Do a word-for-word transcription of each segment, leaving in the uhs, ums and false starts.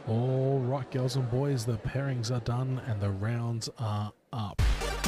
All right, girls and boys, the pairings are done and the rounds are up.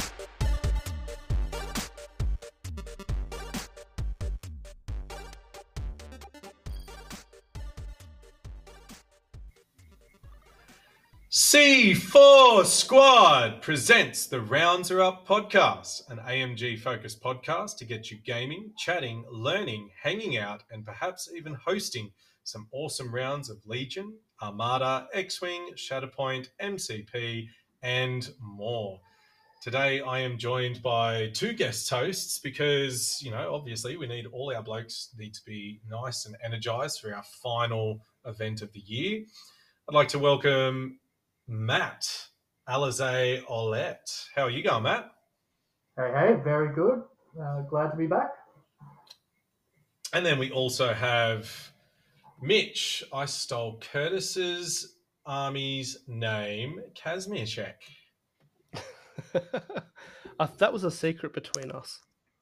C four Squad presents the Rounds Are Up podcast, an A M G focused podcast to get you gaming, chatting, learning, hanging out, and perhaps even hosting some awesome rounds of Legion, Armada, X-Wing, Shatterpoint, M C P, and more. Today I am joined by two guest hosts because, you know, obviously we need all our blokes need to be nice and energized for our final event of the year. I'd like to welcome Matt Alize Olette. How are you going, Matt? Hey, hey, very good. Uh, glad to be back. And then we also have Mitch. I stole Curtis's army's name, Kazmierczak. I, that was a secret between us.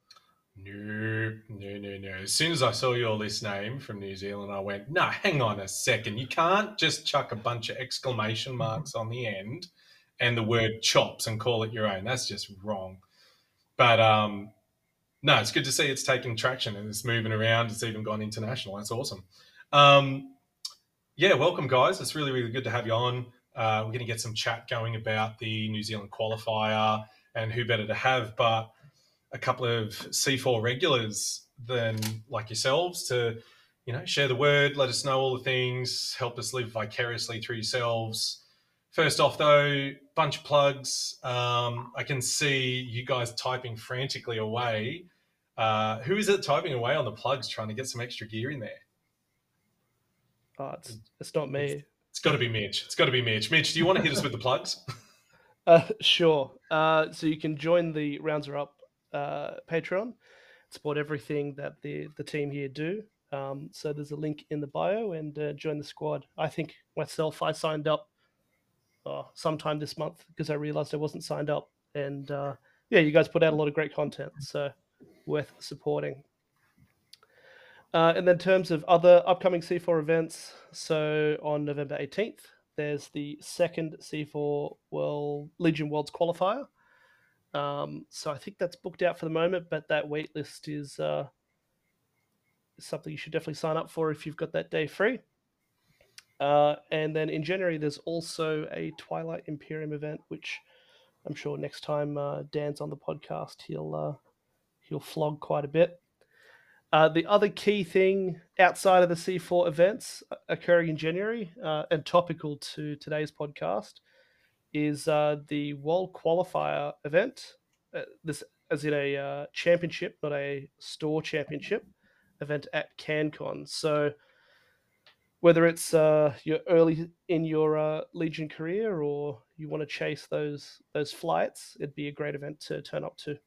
No, no, no, no. As soon as I saw your list name from New Zealand, I went, no, hang on a second. You can't just chuck a bunch of exclamation marks on the end and the word chops and call it your own. That's just wrong. But um, no, it's good to see it's taking traction and it's moving around. It's even gone international. That's awesome. Um, yeah, welcome, guys. It's really, really good to have you on. Uh, we're going to get some chat going about the New Zealand qualifier and who better to have but a couple of C four regulars than like yourselves to, you know, share the word, let us know all the things, help us live vicariously through yourselves. First off, though, bunch of plugs. Um, I can see you guys typing frantically away. Uh, who is it typing away on the plugs trying to get some extra gear in there? Oh, it's, it's not me. It's, it's got to be Mitch. It's got to be Mitch. Mitch, do you want to hit us with the plugs? Uh, sure. Uh, so you can join the Rounds Are Up uh, Patreon, support everything that the, the team here do. Um, so there's a link in the bio and uh, join the squad. I think myself, I signed up uh, sometime this month because I realized I wasn't signed up. And uh, yeah, you guys put out a lot of great content, so worth supporting. Uh, and then in terms of other upcoming C four events, so on November eighteenth, there's the second C four World Legion Worlds qualifier. Um, so I think that's booked out for the moment, but that wait list is uh, something you should definitely sign up for if you've got that day free. Uh, and then in January, there's also a Twilight Imperium event, which I'm sure next time uh, Dan's on the podcast, he'll uh, he'll flog quite a bit. Uh, the other key thing outside of the C four events occurring in January uh, and topical to today's podcast is uh, the World Qualifier event. Uh, this as in a uh, championship, not a store championship event at CanCon. So whether it's uh, you're early in your uh, Legion career or you want to chase those those flights, it'd be a great event to turn up to.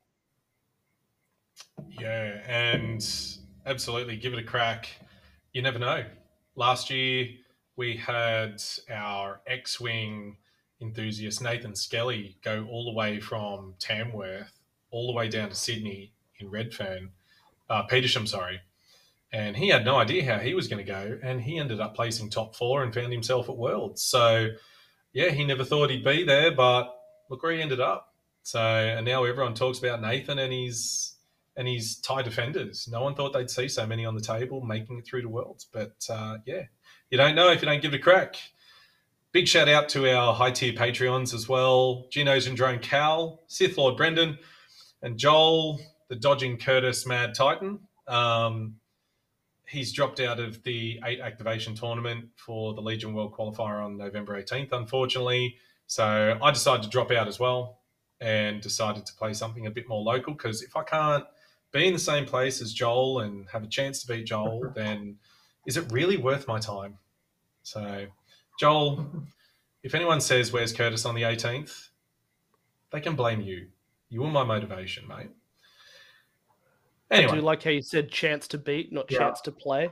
Yeah, and absolutely give it a crack. You never know. Last year we had our X-Wing enthusiast Nathan Skelly go all the way from Tamworth all the way down to Sydney in Redfern, uh, Petersham, sorry. And he had no idea how he was going to go, and he ended up placing top four and found himself at Worlds. So, yeah, he never thought he'd be there, but look where he ended up. So, and now everyone talks about Nathan and his and his TIE defenders. No one thought they'd see so many on the table making it through to Worlds. But, uh, yeah, you don't know if you don't give it a crack. Big shout out to our high-tier Patreons as well. Geno's and Drone Cal, Sith Lord Brendan, and Joel, the dodging Curtis Mad Titan. Um, he's dropped out of the eight activation tournament for the Legion World Qualifier on November eighteenth, unfortunately. So I decided to drop out as well and decided to play something a bit more local because if I can't be in the same place as Joel and have a chance to beat Joel, then is it really worth my time? So, Joel, if anyone says, where's Curtis on the eighteenth, they can blame you. You were my motivation, mate. Anyway. I do like how you said chance to beat, not Yeah. chance to play.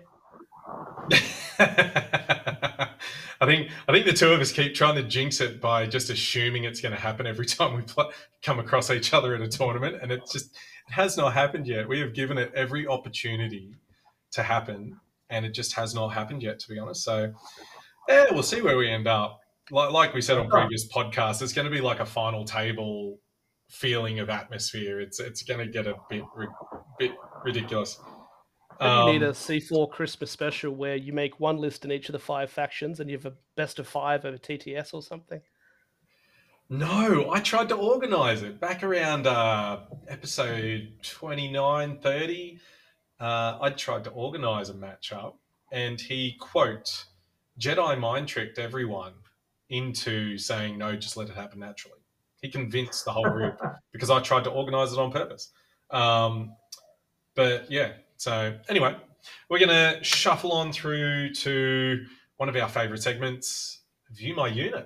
I think I think the two of us keep trying to jinx it by just assuming it's going to happen every time we play, come across each other at a tournament, and it just it has not happened yet. We have given it every opportunity to happen, and it just has not happened yet, to be honest. So, Yeah, we'll see where we end up. Like, like we said on Oh. previous podcasts, it's going to be like a final table feeling of atmosphere. It's it's going to get a bit bit ridiculous. Maybe you need Um, a C four Christmas special where you make one list in each of the five factions and you have a best of five over T T S or something. No, I tried to organise it back around uh, episode twenty-nine, thirty. Uh, I tried to organise a matchup, and he, quote, Jedi mind tricked everyone into saying, no, just let it happen naturally. He convinced the whole group because I tried to organise it on purpose. Um, but yeah, so anyway, we're going to shuffle on through to one of our favourite segments, View My Unit.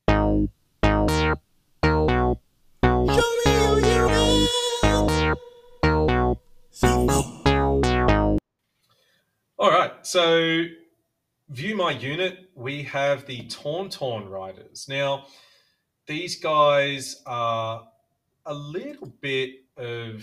All right, so View My Unit, we have the Tauntaun Riders. Now, these guys are a little bit of,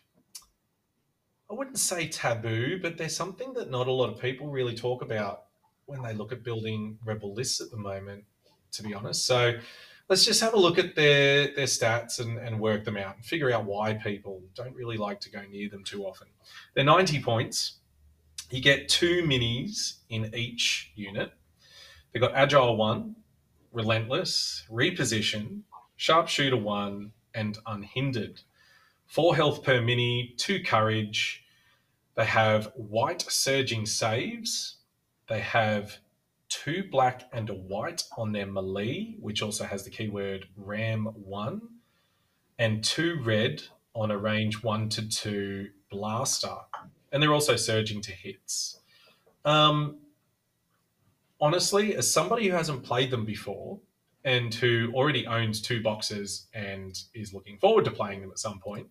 I wouldn't say taboo, but they're something that not a lot of people really talk about when they look at building Rebel lists at the moment, to be honest. So let's just have a look at their, their stats and, and work them out and figure out why people don't really like to go near them too often. They're ninety points. You get two minis in each unit. They've got Agile one, Relentless, Reposition, Sharpshooter one, and Unhindered. Four health per mini, two courage. They have white surging saves. They have two black and a white on their melee, which also has the keyword Ram one, and two red on a range one to two blaster. And they're also surging to hits. Um, honestly, as somebody who hasn't played them before and who already owns two boxes and is looking forward to playing them at some point,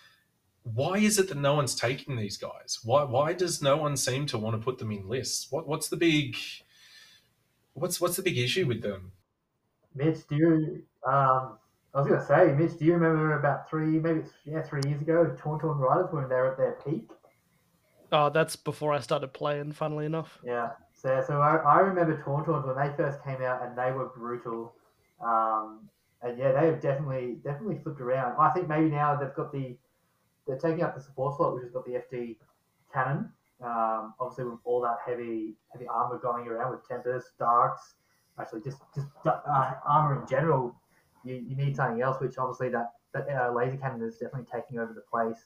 why is it that no one's taking these guys? Why why does no one seem to want to put them in lists? What what's the big what's what's the big issue with them? Mitch, do you? Um, I was going to say, Mitch, do you remember about three, maybe it's yeah, three years ago, Tauntaun Riders when they were at their peak? Oh, that's before I started playing, funnily enough. Yeah. So, so I, I remember Tauntauns when they first came out and they were brutal. Um, and yeah, they have definitely definitely flipped around. I think maybe now they've got the they're taking up the support slot, which has got the F D cannon. Um, obviously, with all that heavy heavy armor going around with Tempest, Darks, actually just just uh, armor in general, you, you need something else. Which obviously that that uh, laser cannon is definitely taking over the place.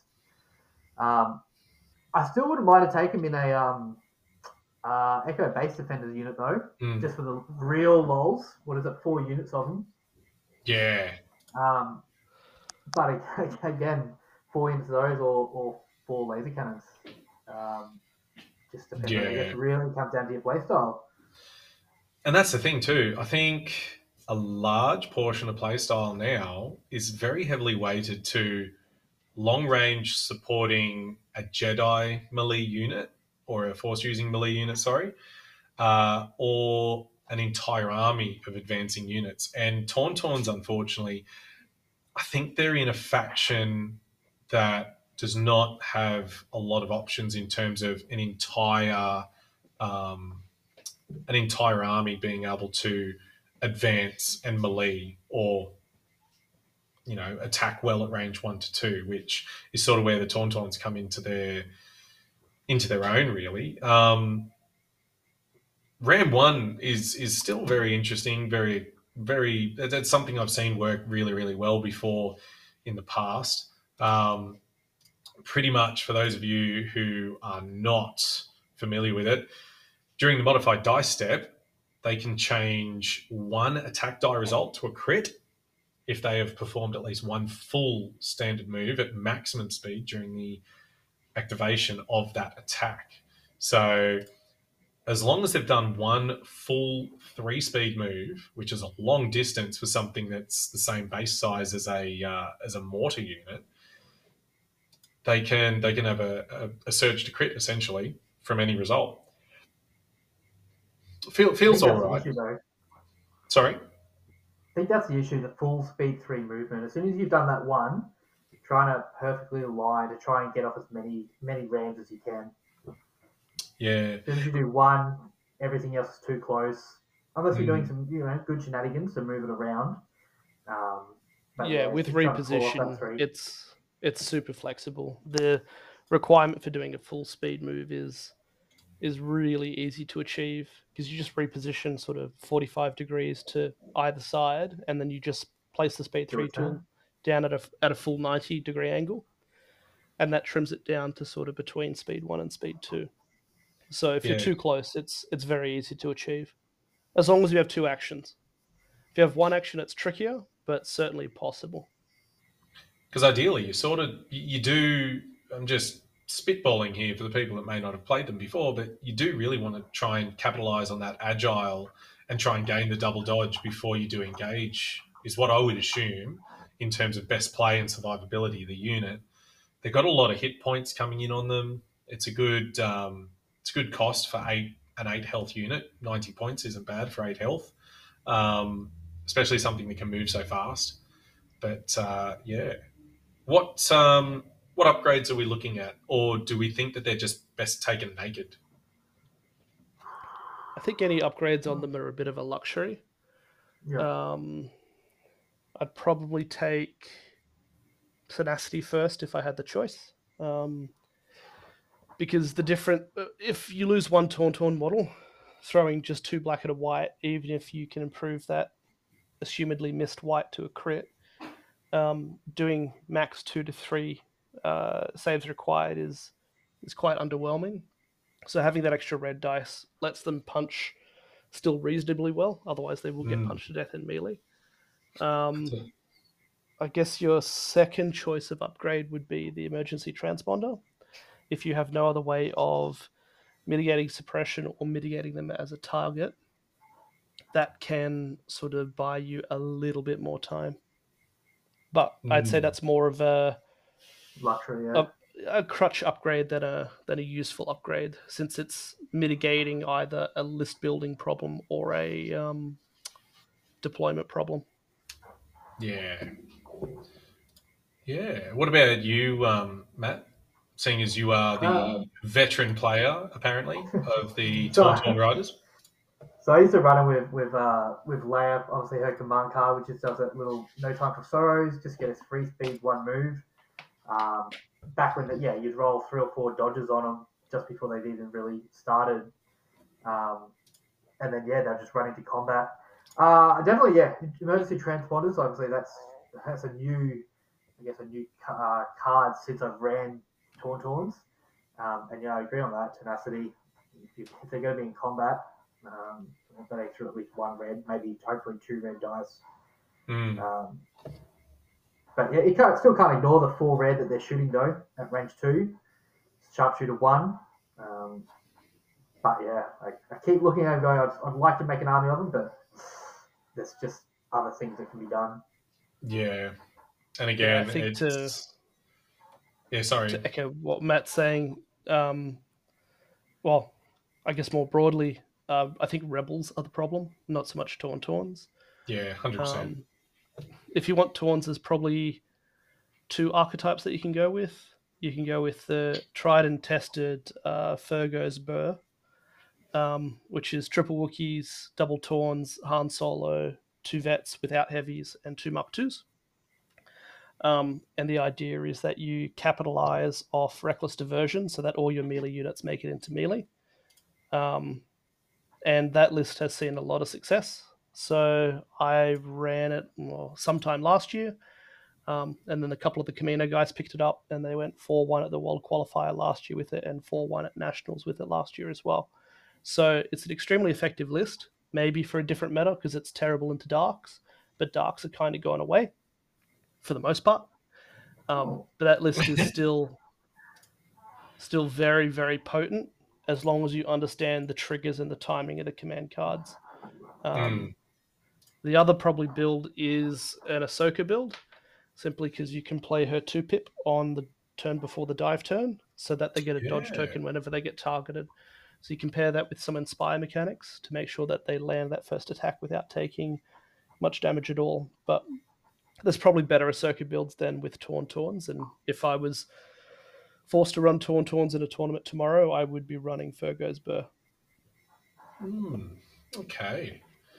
Um, I still wouldn't mind to take him in a um, uh, Echo Base Defenders unit though, Mm. just for the real lols. What is it? Four units of them. Yeah. Um, but again, four units of those or, or four laser cannons. Um, just depends. Yeah. I guess it really comes down to your playstyle. And that's the thing too. I think a large portion of playstyle now is very heavily weighted to long range supporting a Jedi melee unit or a force using melee unit, sorry, uh, or an entire army of advancing units. And Tauntauns, unfortunately, I think they're in a faction that does not have a lot of options in terms of an entire um, an entire army being able to advance and melee or you know attack well at range one to two, which is sort of where the Tauntauns come into their into their own really. Um, Ram one is is still very interesting, very very. That's something I've seen work really really well before in the past. Um, pretty much for those of you who are not familiar with it, during the modified dice step, they can change one attack die result to a crit if they have performed at least one full standard move at maximum speed during the activation of that attack. So as long as they've done one full three speed move, which is a long distance for something that's the same base size as a uh, as a mortar unit, they can they can have a, a, a surge to crit essentially from any result. Feel, feels all right. Issue, though. Sorry? I think that's the issue, the full speed three movement. As soon as you've done that one, you're trying to perfectly align to try and get off as many many rams as you can. Yeah. As soon as you do one, everything else is too close. unless you're doing Mm. some, you know, good shenanigans to move it around. Um, but Yeah, yeah, with six jump four off that reposition, three. it's it's super flexible. The requirement for doing a full speed move is is really easy to achieve because you just reposition sort of forty-five degrees to either side, and then you just place the speed Do three a turn. tool down at a at a full ninety degree angle, and that trims it down to sort of between speed one and speed two. So if you're Yeah, too close, it's it's very easy to achieve as long as you have two actions. If you have one action, it's trickier, but certainly possible. because ideally you sort of you, you do. I'm just spitballing here for the people that may not have played them before, but you do really want to try and capitalize on that agile and try and gain the double dodge before you do engage. Is what I would assume in terms of best play and survivability of the unit. They've got a lot of hit points coming in on them. It's a good um, it's a good cost for eight an eight health unit. Ninety points isn't bad for eight health, um, especially something that can move so fast. But uh, yeah, what um, what upgrades are we looking at, or do we think that they're just best taken naked? I think any upgrades on them are a bit of a luxury. Yeah. Um, I'd probably take Tenacity first if I had the choice. Um, because the different, uh, if you lose one Tauntaun model, throwing just two black and a white, even if you can improve that assumedly missed white to a crit, um, doing max two to three uh, saves required is is quite underwhelming. So having that extra red dice lets them punch still reasonably well. Otherwise, they will get Mm. punched to death in melee. Um, So- I guess your second choice of upgrade would be the emergency transponder. If you have no other way of mitigating suppression or mitigating them as a target, that can sort of buy you a little bit more time. But I'd say Mm. that's more of a Luxury, yeah. a, a crutch upgrade than a than a useful upgrade, since it's mitigating either a list building problem or a um, deployment problem. Yeah, yeah. What about you, um, Matt? Seeing as you are the Uh, veteran player, apparently, of the so, Tauntaun Riders. so I used to run it with with uh, with Lamp, obviously her command card, which just does that little no time for sorrows, just get us free speed, one move. Um, back when the, yeah, you'd roll three or four dodges on them just before they've even really started, um, and then yeah, they'll just run into combat. Uh, definitely, yeah, emergency transponders. Obviously, that's that's a new, I guess, a new uh, card since I've ran Tauntauns. Um, and yeah, I agree on that. Tenacity, if, you, if they're going to be in combat, um, they threw at least one red, maybe hopefully two red dice. Mm. Um, but yeah, you can't, still can't ignore the four red that they're shooting though at range two, sharpshooter one. Um, but yeah, I, I keep looking at them going, I'd, I'd like to make an army of them, but there's just other things that can be done. Yeah, and Yeah, I again, think to it's yeah. Sorry. to echo what Matt's saying, um, well, I guess more broadly, uh, I think rebels are the problem, not so much Tauntauns. Yeah, hundred percent. Um, if you want Tauns, there's probably two archetypes that you can go with. You can go with the tried and tested uh, Fergo's Burr, um, which is triple Wookiees, double Tauns, Han Solo, two vets without heavies, and two Mark twos. Um, and the idea is that you capitalize off reckless diversion so that all your melee units make it into melee. Um, and that list has seen a lot of success. So I ran it well, sometime last year. Um, and then a couple of the Camino guys picked it up and they went four one at the World Qualifier last year with it and four one at Nationals with it last year as well. So it's an extremely effective list, maybe for a different meta because it's terrible into Darks, but Darks are kind of going away for the most part. Um, but that list is still still very, very potent as long as you understand the triggers and the timing of the command cards. Um, Mm. The other probably build is an Ahsoka build, simply because you can play her two pip on the turn before the dive turn so that they get a Yeah. dodge token whenever they get targeted. So you can pair that with some Inspire mechanics to make sure that they land that first attack without taking much damage at all. But there's probably better Ahsoka builds than with Tauntauns, and if I was forced to run Tauntauns in a tournament tomorrow, I would be running Fergo's Burr. Mm. Okay.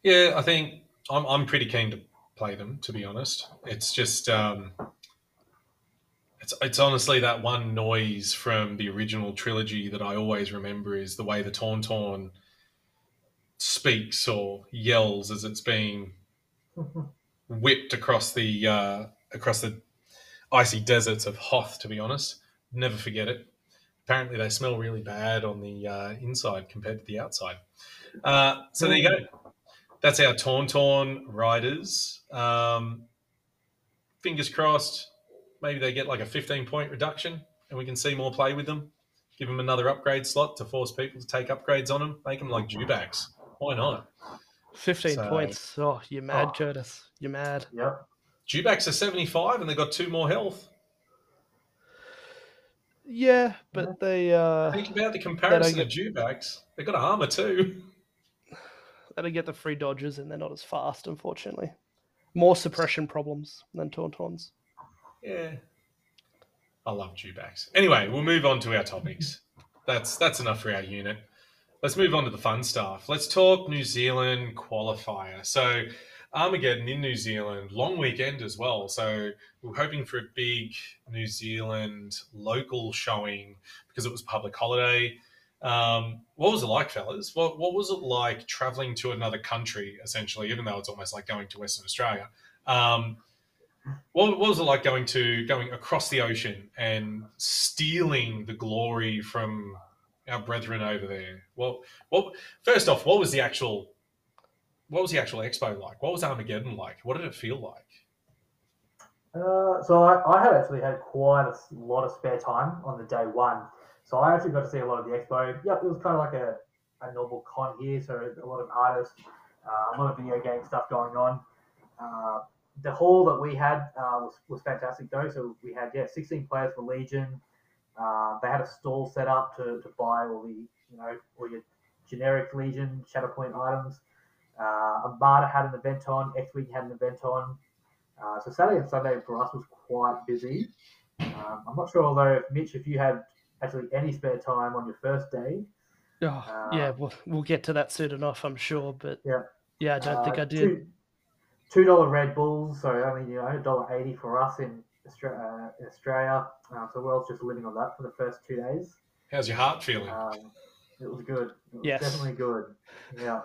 Yeah, I think I'm I'm pretty keen to play them. To be honest, it's just um, it's it's honestly that one noise from the original trilogy that I always remember is the way the Tauntaun speaks or yells as it's being whipped across the uh, across the icy deserts of Hoth. To be honest, never forget it. Apparently, they smell really bad on the uh, inside compared to the outside. Uh, so there you go. That's our Tauntaun riders. Um, fingers crossed, maybe they get like a fifteen point reduction and we can see more play with them. Give them another upgrade slot to force people to take upgrades on them. Make them like Dewbacks. Why not? Fifteen So- points. Oh, you're mad, Oh. Curtis. You're mad. Yep. Dewbacks are seventy-five and they've got two more health. Yeah, but they uh, Think about the comparison get- of Dewbacks. They've got armor too. they don't get the free dodges, and they're not as fast, unfortunately. More suppression problems than Tauntauns. Yeah. I love Dewbacks. Anyway, we'll move on to our topics. That's that's enough for our unit. Let's move on to the fun stuff. Let's talk New Zealand qualifier. So Armageddon in New Zealand, long weekend as well. So we're hoping for a big New Zealand local showing because it was public holiday. Um, what was it like, fellas? What what was it like traveling to another country, essentially, even though it's almost like going to Western Australia? Um, what, what was it like going to going across the ocean and stealing the glory from our brethren over there? Well, what first off, what was the actual what was the actual expo like? What was Armageddon like? What did it feel like? Uh, so I, I had actually had quite a lot of spare time on the day one. So I actually got to see a lot of the expo. Yep, it was kind of like a, a normal con here. So a lot of artists, uh, a lot of video game stuff going on. Uh, the hall that we had uh, was, was fantastic though. So we had, yeah, sixteen players for Legion. Uh, they had a stall set up to, to buy all the, you know, all your generic Legion Shatterpoint items. Uh, Armada had an event on. X-Wing had an event on. Uh, so Saturday and Sunday for us was quite busy. Um, I'm not sure, although, if Mitch, if you had actually any spare time on your first day. Oh, Uh, yeah, we'll, we'll get to that soon enough, I'm sure. But Yeah. yeah, I don't think uh, I did. Two, two dollar Red Bulls, so only, you know, one dollar eighty for us in Australia. Uh, in Australia. Uh, so we're all just living on that for the first two days. How's your heart feeling? Um, it was good. It was Yes. definitely good. Yeah.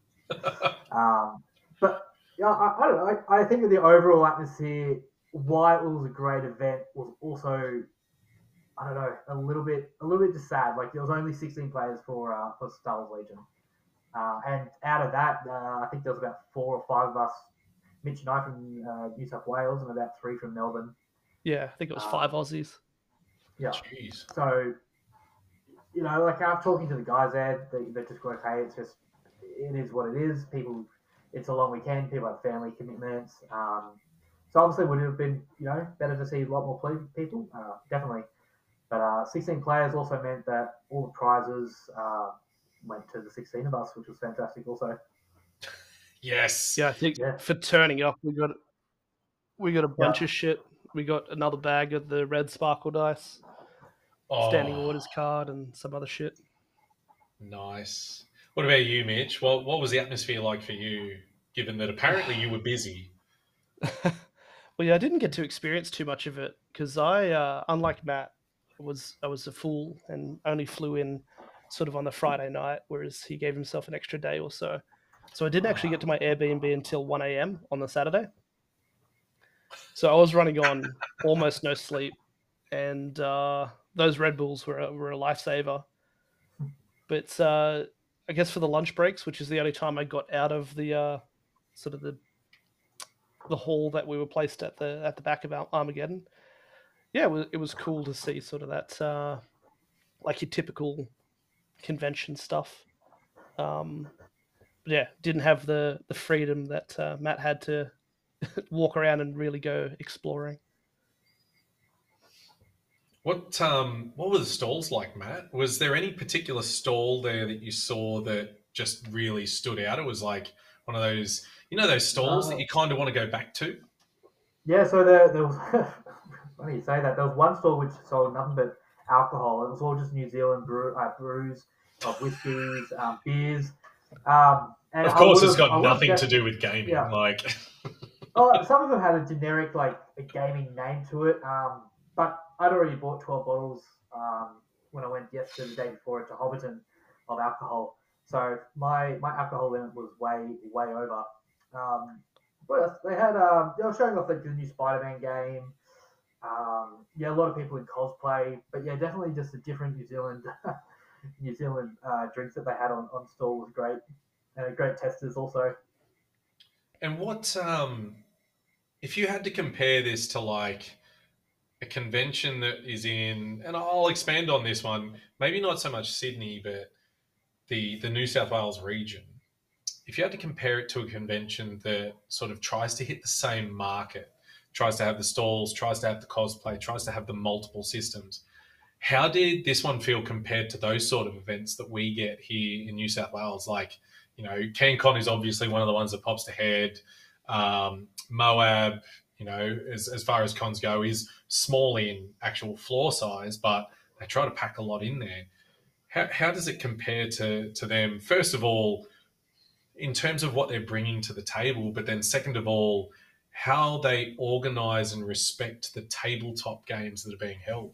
um, but yeah, I, I don't know. I, I think that the overall atmosphere, why it was a great event, was also, I don't know, a little bit, a little bit just sad. Like there was only sixteen players for uh, for Star Wars Legion, uh, and out of that, uh, I think there was about four or five of us, Mitch and I from uh, New South Wales, and about three from Melbourne. Yeah, I think it was Uh, five Aussies. Yeah. Jeez. So, you know, like I'm talking to the guys there, they, they're just going, okay, it's just, it is what it is. People, it's a long weekend. People have family commitments. Um, so obviously, would it have been, you know, better to see a lot more ple- people? Uh, definitely. But uh, sixteen players also meant that all the prizes uh, went to the sixteen of us, which was fantastic also. Yes. Yeah, I think Yeah. for turning up, we got we got a bunch Yeah. of shit. We got another bag of the red sparkle dice, Oh, standing orders card, and some other shit. Nice. What about you, Mitch? What what was the atmosphere like for you, given that apparently you were busy? Well, yeah, I didn't get to experience too much of it because I, uh, unlike Matt, was I was a fool and only flew in sort of on the Friday night, whereas he gave himself an extra day or so. So I didn't actually get to my Airbnb until one a.m. on the Saturday. So I was running on almost no sleep, and uh, those Red Bulls were a, were a lifesaver. But uh, I guess for the lunch breaks, which is the only time I got out of the uh, sort of the the hall that we were placed at the at the back of Ar- Armageddon, yeah, it was, it was cool to see sort of that uh, like your typical convention stuff. Um, but yeah, didn't have the the freedom that uh, Matt had to walk around and really go exploring. What um what were the stalls like, Matt? Was there any particular stall there that you saw that just really stood out? It was like one of those, you know, those stalls that No. you kind of want to go back to. Yeah, so there, there was, funny you say that, there was one store which sold nothing but alcohol. It was all just New Zealand brew, uh, brews, uh, whiskies, um, beers. Um, and Of I course, it's would've- I got would've nothing to def- do with gaming. Yeah. Like, Oh, some of them had a generic, like, a gaming name to it. Um, but I'd already bought twelve bottles um, when I went yesterday, the day before, to Hobbiton of alcohol. So my, my alcohol limit was way, way over. Um, what else? They had, um, they were showing off like the new Spider-Man game. Um, yeah, a lot of people in cosplay. But yeah, definitely just the different New Zealand New Zealand uh, drinks that they had on, on stall was great. And great testers also. and what um, if you had to compare this to like a convention that is in, and I'll expand on this one, maybe not so much Sydney, but the the New South Wales region. If you had to compare it to a convention that sort of tries to hit the same market, tries to have the stalls, tries to have the cosplay, tries to have the multiple systems, how did this one feel compared to those sort of events that we get here in New South Wales? Like, you know, CanCon is obviously one of the ones that pops to head. Um, Moab, you know, as, as far as cons go, is small in actual floor size, but they try to pack a lot in there. How, how does it compare to, to them? First of all, in terms of what they're bringing to the table, but then second of all, how they organise and respect the tabletop games that are being held.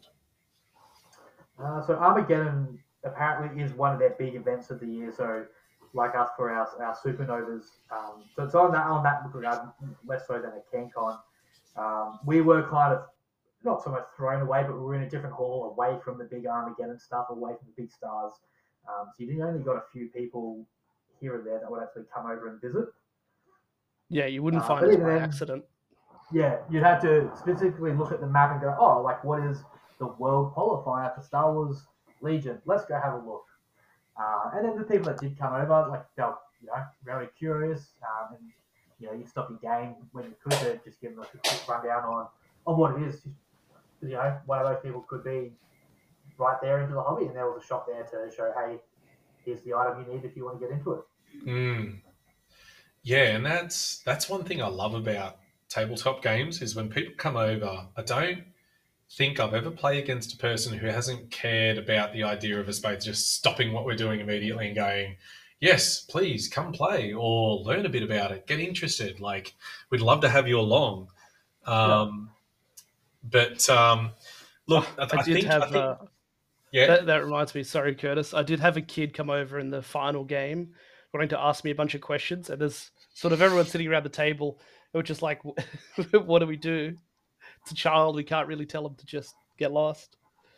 Uh, so Armageddon apparently is one of their big events of the year. So, like us for our, our supernovas, um, so it's on that on that regard less so than a CanCon. Um, we were kind of not so much thrown away, but we were in a different hall, away from the big Armageddon stuff, away from the big stars. Um, so you only got a few people here and there that would actually come over and visit. Yeah, you wouldn't Uh, find but it even by then- accident. Yeah, you'd have to specifically look at the map and go, oh, like what is the world qualifier for Star Wars Legion? Let's go have a look. Uh, and then the people that did come over, like they were, you know, very curious, um, and you know, you stop your game when you could to just give them a quick rundown on on what it is. You know, one of those people could be right there into the hobby, and there was a shop there to show, hey, here's the item you need if you want to get into it. Mm. Yeah, and that's that's one thing I love about tabletop games is when people come over, I don't think I've ever played against a person who hasn't cared about the idea of a space just stopping what we're doing immediately and going, yes, please come play or learn a bit about it, get interested. Like, we'd love to have you along. Um, But um, look, I, I I did think, have. I think uh, yeah, that, that reminds me. Sorry, Curtis. I did have a kid come over in the final game, wanting to ask me a bunch of questions, and there's sort of everyone sitting around the table. It was just like, what do we do? It's a child. We can't really tell them to just get lost.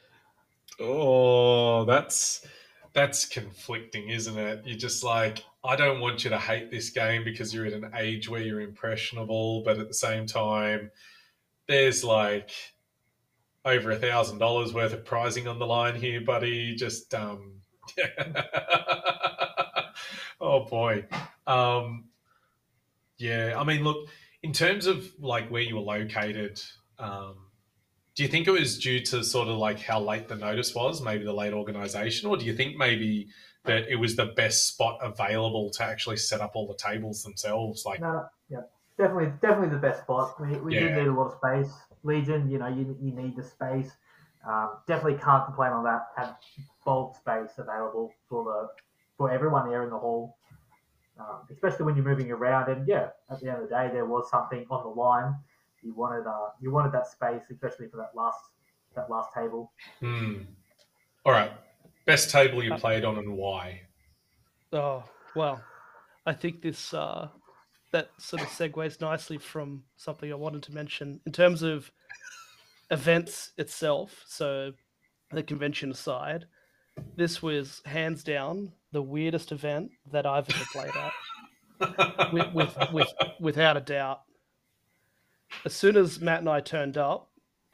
oh, that's that's conflicting, isn't it? You're just like, I don't want you to hate this game because you're at an age where you're impressionable, but at the same time, there's like over a thousand dollars worth of prizing on the line here, buddy. Just um, oh boy, um, yeah. I mean, look, in terms of like where you were located, um, do you think it was due to sort of like how late the notice was, maybe the late organisation, or do you think maybe that it was the best spot available to actually set up all the tables themselves? Like, No, no, yeah, definitely, definitely the best spot. We, we did Yeah. need a lot of space. Legion, you know, you, you need the space. Um, definitely can't complain on that. Have bulk space available for the for everyone there in the hall, um, especially when you're moving around. And yeah, at the end of the day, there was something on the line. You wanted uh, you wanted that space, especially for that last that last table. hmm. All right, best table you played on and why? Oh well, I think this uh, that sort of segues nicely from something I wanted to mention in terms of events itself. So the convention aside, this was hands down the weirdest event that I've ever played at, with, with, with without a doubt. As soon as Matt and I turned up,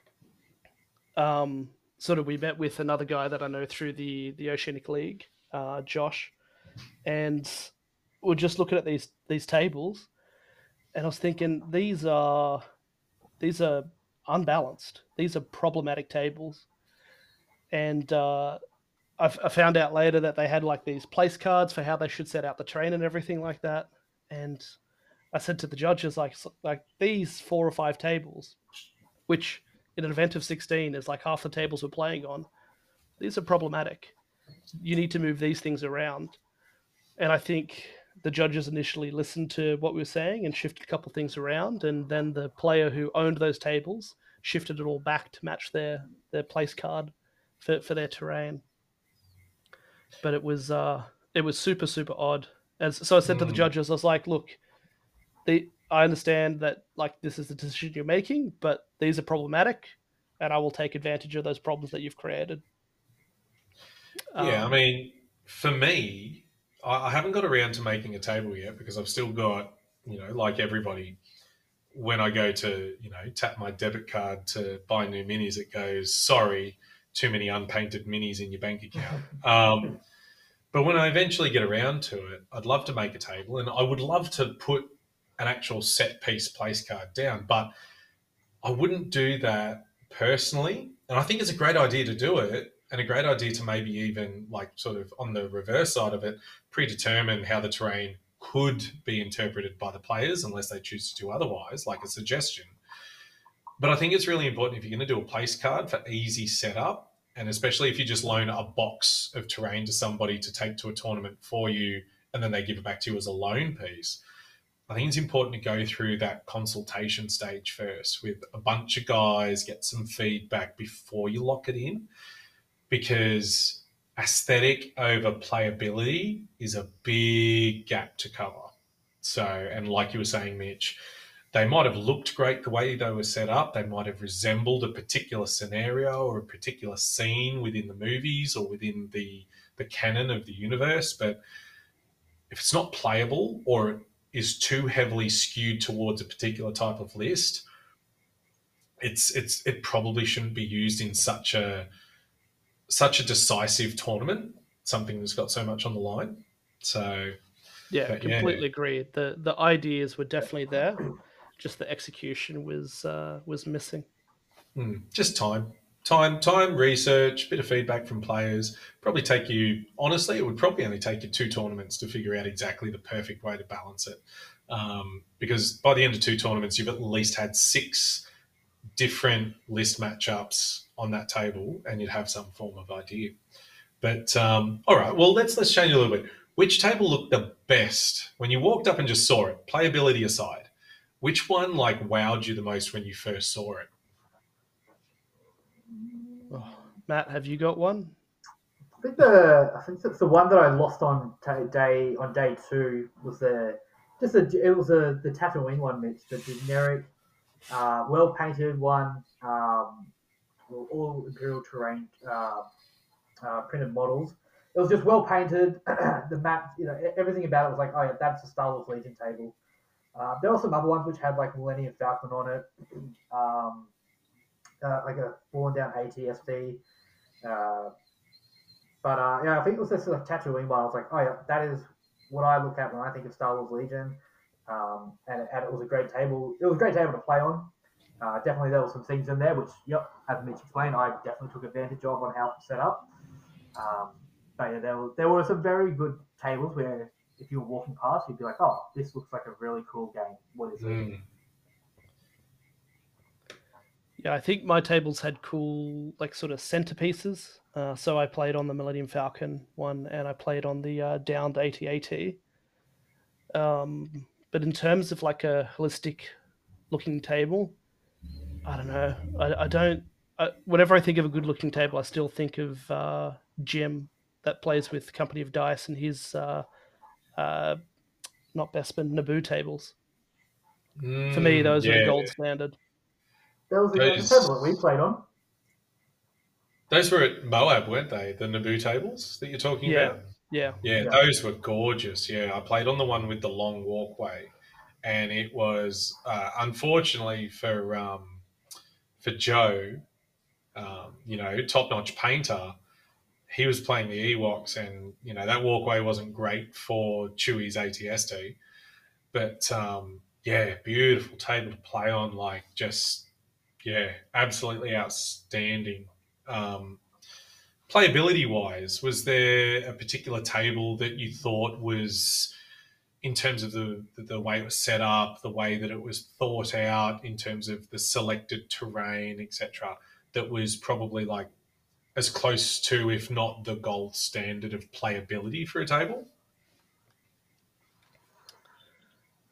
um, sort of we met with another guy that I know through the the Oceanic League, uh, Josh, and we're just looking at these these tables, and I was thinking these are these are unbalanced. These are problematic tables, and uh, I, I found out later that they had like these place cards for how they should set out the train and everything like that. And I said to the judges, like, like these four or five tables, which in an event of sixteen is like half the tables we're playing on, these are problematic. You need to move these things around. and I think the judges initially listened to what we were saying and shifted a couple of things around, and then the player who owned those tables shifted it all back to match their their place card for, for their terrain. But it was uh, it was super super odd. And so I said to the Mm. judges, I was like, look, the I understand that like this is the decision you're making, but these are problematic, and I will take advantage of those problems that you've created. Yeah, I Um, mean, for me, I, I haven't got around to making a table yet because I've still got, you know, like everybody, when I go to, you know, tap my debit card to buy new minis, it goes, sorry, too many unpainted minis in your bank account. Um, but when I eventually get around to it, I'd love to make a table and I would love to put an actual set piece place card down, but I wouldn't do that personally. And I think it's a great idea to do it and a great idea to maybe even like sort of on the reverse side of it, predetermine how the terrain could be interpreted by the players unless they choose to do otherwise, like a suggestion. But I think it's really important if you're going to do a place card for easy setup, and especially if you just loan a box of terrain to somebody to take to a tournament for you and then they give it back to you as a loan piece. I think it's important to go through that consultation stage first with a bunch of guys, get some feedback before you lock it in, because aesthetic over playability is a big gap to cover. So, and like you were saying, Mitch, they might have looked great the way they were set up. They might have resembled a particular scenario or a particular scene within the movies or within the, the canon of the universe. But if it's not playable or is too heavily skewed towards a particular type of list, it's it's it probably shouldn't be used in such a such a decisive tournament, something that's got so much on the line. So yeah, but completely yeah, agree. The the ideas were definitely there, just the execution was uh, was missing. mm, just time. Time, time, research, bit of feedback from players. Probably take you, honestly, it would probably only take you two tournaments to figure out exactly the perfect way to balance it. Um, because by the end of two tournaments, you've at least had six different list matchups on that table, and you'd have some form of idea. But um, all right, well, let's let's change a little bit. Which table looked the best when you walked up and just saw it? Playability aside, which one like wowed you the most when you first saw it? Oh, Matt, have you got one? I think the I think it's the one that I lost on t- day on day two was the just a it was a the Tatooine one, Mitch, the generic, uh, well painted one, um, all imperial terrain uh, uh, printed models. It was just well painted. The map, you know, everything about it was like, oh yeah, that's a Star Wars Legion table. Uh, there were some other ones which had like Millennium Falcon on it, um, uh, like a fallen down A T S D. Uh, But uh, yeah, I think it was this like Tatooine one. I was like, oh yeah, that is what I look at when I think of Star Wars Legion. Um, and, and it was a great table. It was a great table to play on. Uh, definitely, there were some things in there which, yep, as Mitch explained, I definitely took advantage of on how it's set up. Um, but yeah, there were there were some very good tables where if you were walking past, you'd be like, oh, this looks like a really cool game. What is it? Mm. Yeah, I think my tables had cool, like, sort of centerpieces. Uh, so I played on the Millennium Falcon one, and I played on the uh, downed A T A T. Um, but in terms of like a holistic looking table, I don't know. I, I don't. I, whenever I think of a good looking table, I still think of uh, Jim that plays with Company of Dice and his uh, uh, not Bespin Naboo tables. For me, Mm, those are the yeah, gold standard. There was a, yeah, the those table that we played on. those were at Moab, weren't they? The Naboo tables that you're talking Yeah, about. yeah, Yeah, Yeah. those were gorgeous. Yeah, I played on the one with the long walkway, and it was uh, unfortunately for um, for Joe, um, you know, top notch painter. He was playing the Ewoks, and you know that walkway wasn't great for Chewie's A T S T. But um, yeah, beautiful table to play on. Like just yeah, absolutely outstanding. Um, playability wise, was there a particular table that you thought was, in terms of the the way it was set up, the way that it was thought out, in terms of the selected terrain, et cetera, that was probably like as close to, if not the gold standard of playability for a table?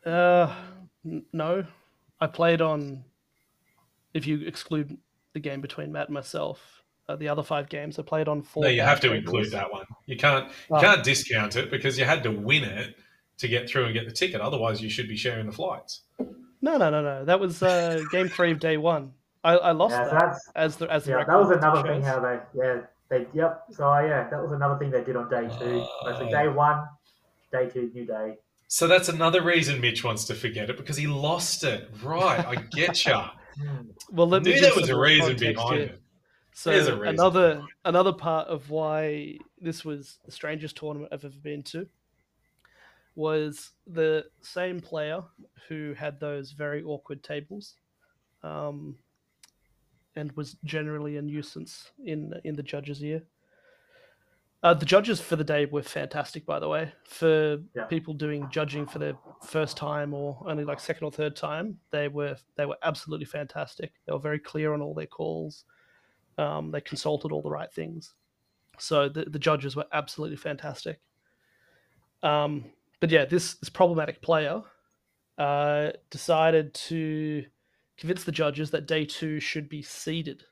Uh, n- no, I played on. If you exclude the game between Matt and myself, uh, the other five games I played on No, four you bad have to tables. include that one. You can't you Ah. can't discount it because you had to win it to get through and get the ticket. Otherwise, you should be sharing the flights. No, no, no, no. That was uh, game three of day one. I, I lost Yeah, so that that's as the as the yeah, that was record another thing shows. how they yeah they yep. So uh, yeah, that was another thing they did on day two. Mostly day one, day two, new day. So that's another reason Mitch wants to forget it because he lost it. Right, I get ya. Hmm. Well, let me Knew give there some was a more reason context behind here. it. There's a So reason another another part of why this was the strangest tournament I've ever been to was the same player who had those very awkward tables, um, and was generally a nuisance in in the judges' ear. Uh, the judges for the day were fantastic, by the way. For Yeah. people doing judging for their first time or only like second or third time, they were they were absolutely fantastic. They were very clear on all their calls. Um, they consulted all the right things. So the, the judges were absolutely fantastic. Um, but yeah, this this problematic player uh, decided to convince the judges that day two should be seeded.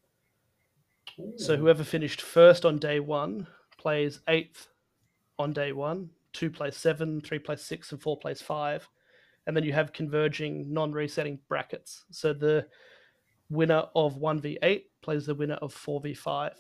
So whoever finished first on day one plays eighth on day one, two plays seven, three plays six, and four plays five. And then you have converging non-resetting brackets. So the winner of one v eight plays the winner of four v five.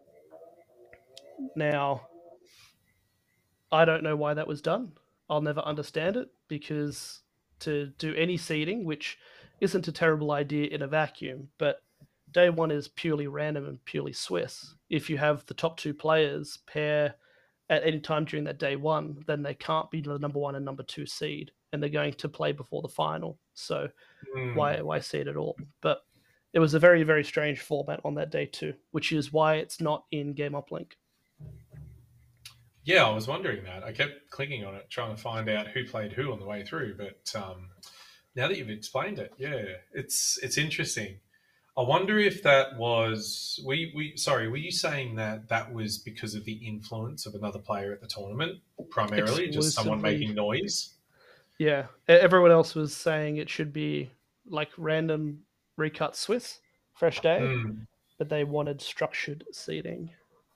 Now, I don't know why that was done. I'll never understand it because to do any seeding, which isn't a terrible idea in a vacuum, but day one is purely random and purely Swiss. If you have the top two players pair at any time during that day one, then they can't be the number one and number two seed, and they're going to play before the final. So Mm. why why seed at all? But it was a very very strange format on that day too, which is why it's not in Game Uplink. Yeah, I was wondering that. I kept clicking on it, trying to find out who played who on the way through. But um, now that you've explained it, yeah, it's it's interesting. I wonder if that was we we sorry, were you saying that that was because of the influence of another player at the tournament, primarily just someone Exclusively. making noise? Yeah, e- everyone else was saying it should be like random recut Swiss, fresh day, Mm. but they wanted structured seating.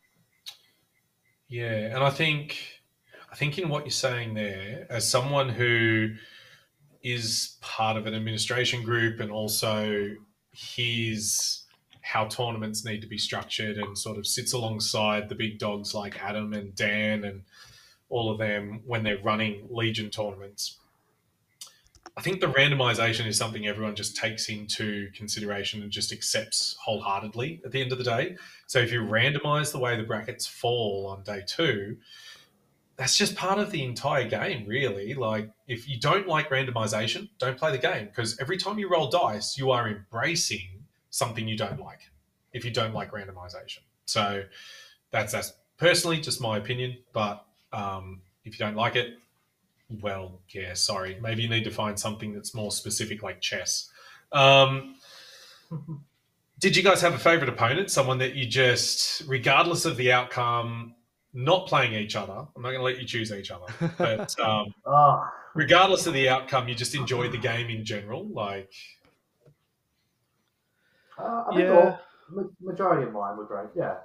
Yeah, and I think I think in what you're saying there, as someone who is part of an administration group and also hears how tournaments need to be structured and sort of sits alongside the big dogs like Adam and Dan and all of them when they're running Legion tournaments. I think the randomization is something everyone just takes into consideration and just accepts wholeheartedly at the end of the day. So if you randomize the way the brackets fall on day two, that's just part of the entire game, really. Like, if you don't like randomization, don't play the game because every time you roll dice, you are embracing something you don't like if you don't like randomization. So that's that's personally just my opinion. But um, if you don't like it, well, yeah, sorry. Maybe you need to find something that's more specific, like chess. Um, did you guys have a favorite opponent? Someone that you just, regardless of the outcome, not playing each other. I'm not going to let you choose each other, but um, Oh, regardless of the outcome, you just enjoyed the game in general. Like, uh, I think Yeah. all ma- majority of mine were great. Yeah.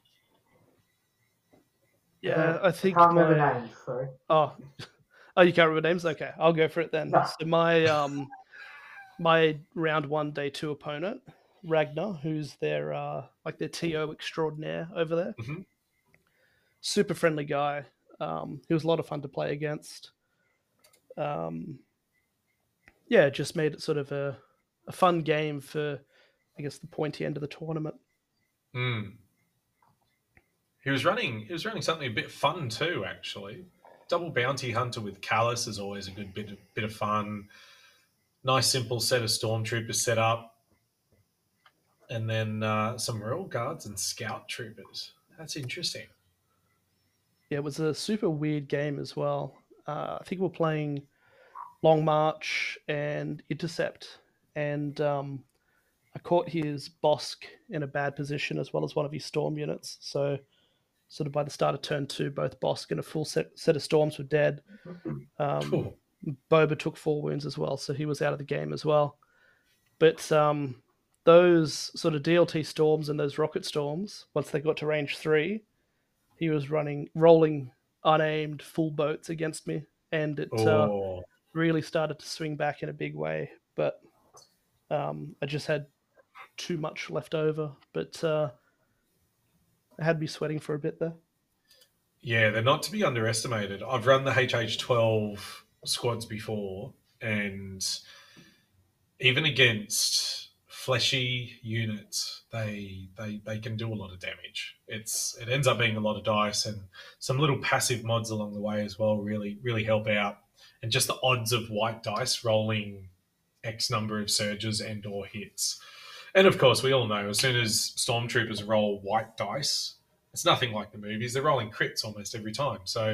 Yeah, Uh, I think can't remember my names. Sorry. oh oh you can't remember names. Okay, I'll go for it then. No. So my um my round one day two opponent, Ragnar, who's their uh like their T O extraordinaire over there. Mhm. Super friendly guy. Um, he was a lot of fun to play against. Um, yeah, it just made it sort of a, a fun game for, I guess, the pointy end of the tournament. mm. he was running. He was running something a bit fun too, actually. Double bounty hunter with Callus is always a good bit of, bit of fun. Nice simple set of stormtroopers set up, and then uh, some royal guards and scout troopers. That's interesting. Yeah, it was a super weird game as well. Uh, I think we we're playing Long March and Intercept, and um, I caught his Bosk in a bad position as well as one of his storm units. So, sort of by the start of turn two, both Bosk and a full set, set of storms were dead. Um, Cool. Boba took four wounds as well, so he was out of the game as well. But um, those sort of D L T storms and those rocket storms, once they got to range three, he was running, rolling unaimed full boats against me, and it uh, Oh, really started to swing back in a big way. But um, I just had too much left over, but uh, it had me sweating for a bit there. yeah, they're not to be underestimated. I've run the H H twelve squads before, and even against fleshy units, they they they can do a lot of damage. It's it ends up being a lot of dice, and some little passive mods along the way as well really really help out. And just the odds of white dice rolling X number of surges and or hits. And of course, we all know as soon as stormtroopers roll white dice, it's nothing like the movies. They're rolling crits almost every time. So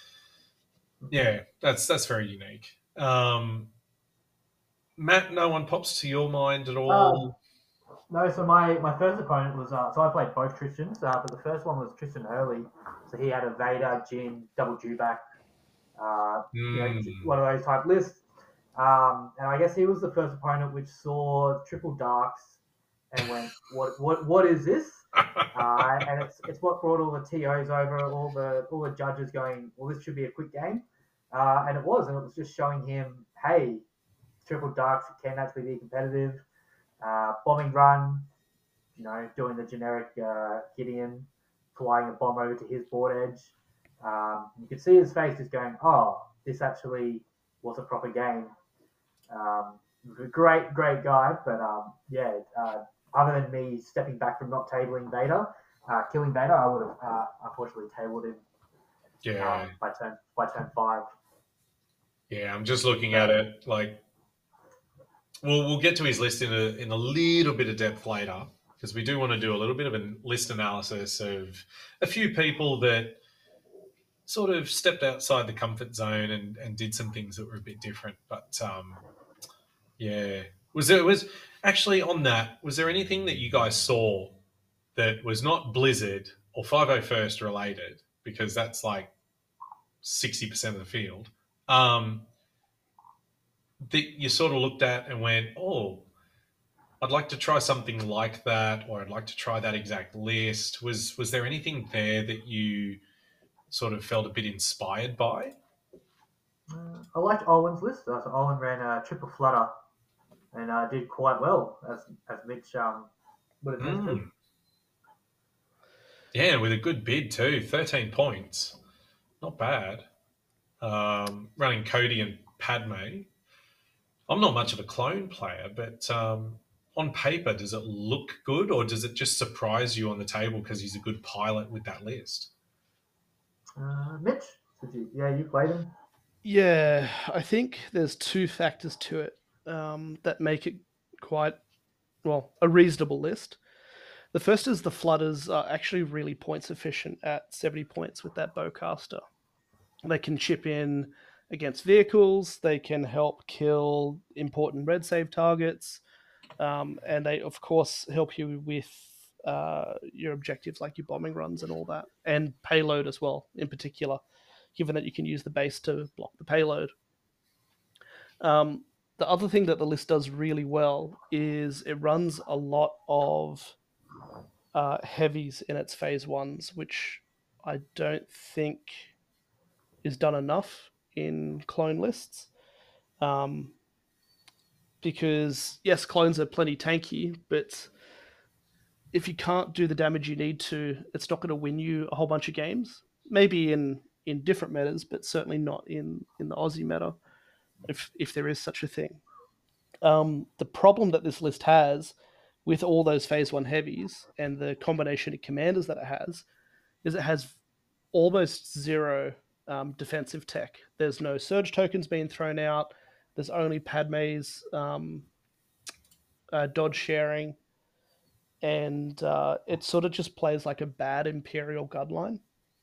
yeah, that's that's very unique. Um, Matt, no one pops to your mind at all. Um, no, so my, my first opponent was uh, so I played both Tristans, uh, but the first one was Tristan Hurley. So he had a Vader, Jin, double Dewback, uh, you know, Mm. one of those type lists. Um, and I guess he was the first opponent which saw triple darks and went, "What what what is this?" Uh, and it's it's what brought all the T Os over, all the all the judges going, "Well, this should be a quick game," uh, and it was, and it was just showing him, "Hey, triple darks can actually be competitive." Uh, bombing run, you know, doing the generic uh, Gideon, flying a bomb over to his board edge. Um, you could see his face just going, "Oh, this actually was a proper game." Um, great, great guy, but um, yeah, uh, other than me stepping back from not tabling Vader, uh, killing Vader, I would have uh, unfortunately tabled him Yeah, um, by turn by turn five. yeah. I'm just looking at it. Like, we'll we'll get to his list in a in a little bit of depth later because we do want to do a little bit of a list analysis of a few people that sort of stepped outside the comfort zone and, and did some things that were a bit different. But um, yeah, was there was actually on that? Was there anything that you guys saw that was not Blizzard or five oh First related? Because that's like sixty percent of the field. Um, that you sort of looked at and went, "Oh, I'd like to try something like that," or "I'd like to try that exact list." Was was there anything there that you sort of felt a bit inspired by? Uh, I liked Owen's list. Uh, so Owen ran a triple flutter and uh, did quite well, as as Mitch um, would have mentioned. Mm. Yeah, with a good bid too, thirteen points, not bad. Um, running Cody and Padme. I'm not much of a clone player, but um, on paper, does it look good, or does it just surprise you on the table because he's a good pilot with that list? Uh, Mitch, did you, yeah, you played him. Yeah, I think there's two factors to it um, that make it quite, well, a reasonable list. The first is the Flutters are actually really points efficient at seventy points with that bowcaster. They can chip in against vehicles, they can help kill important red save targets, um, and they, of course, help you with uh, your objectives like your bombing runs and all that, and payload as well, in particular, given that you can use the base to block the payload. Um, the other thing that the list does really well is it runs a lot of uh, heavies in its phase ones, which I don't think is done enough in clone lists. Um, because yes, clones are plenty tanky, but if you can't do the damage you need to, it's not going to win you a whole bunch of games. Maybe in in different metas, but certainly not in in the Aussie meta, if if there is such a thing. Um, the problem that this list has with all those phase one heavies and the combination of commanders that it has is it has almost zero um, defensive tech. There's no surge tokens being thrown out. There's only Padme's um, uh, dodge sharing, and uh, it sort of just plays like a bad Imperial Gunline.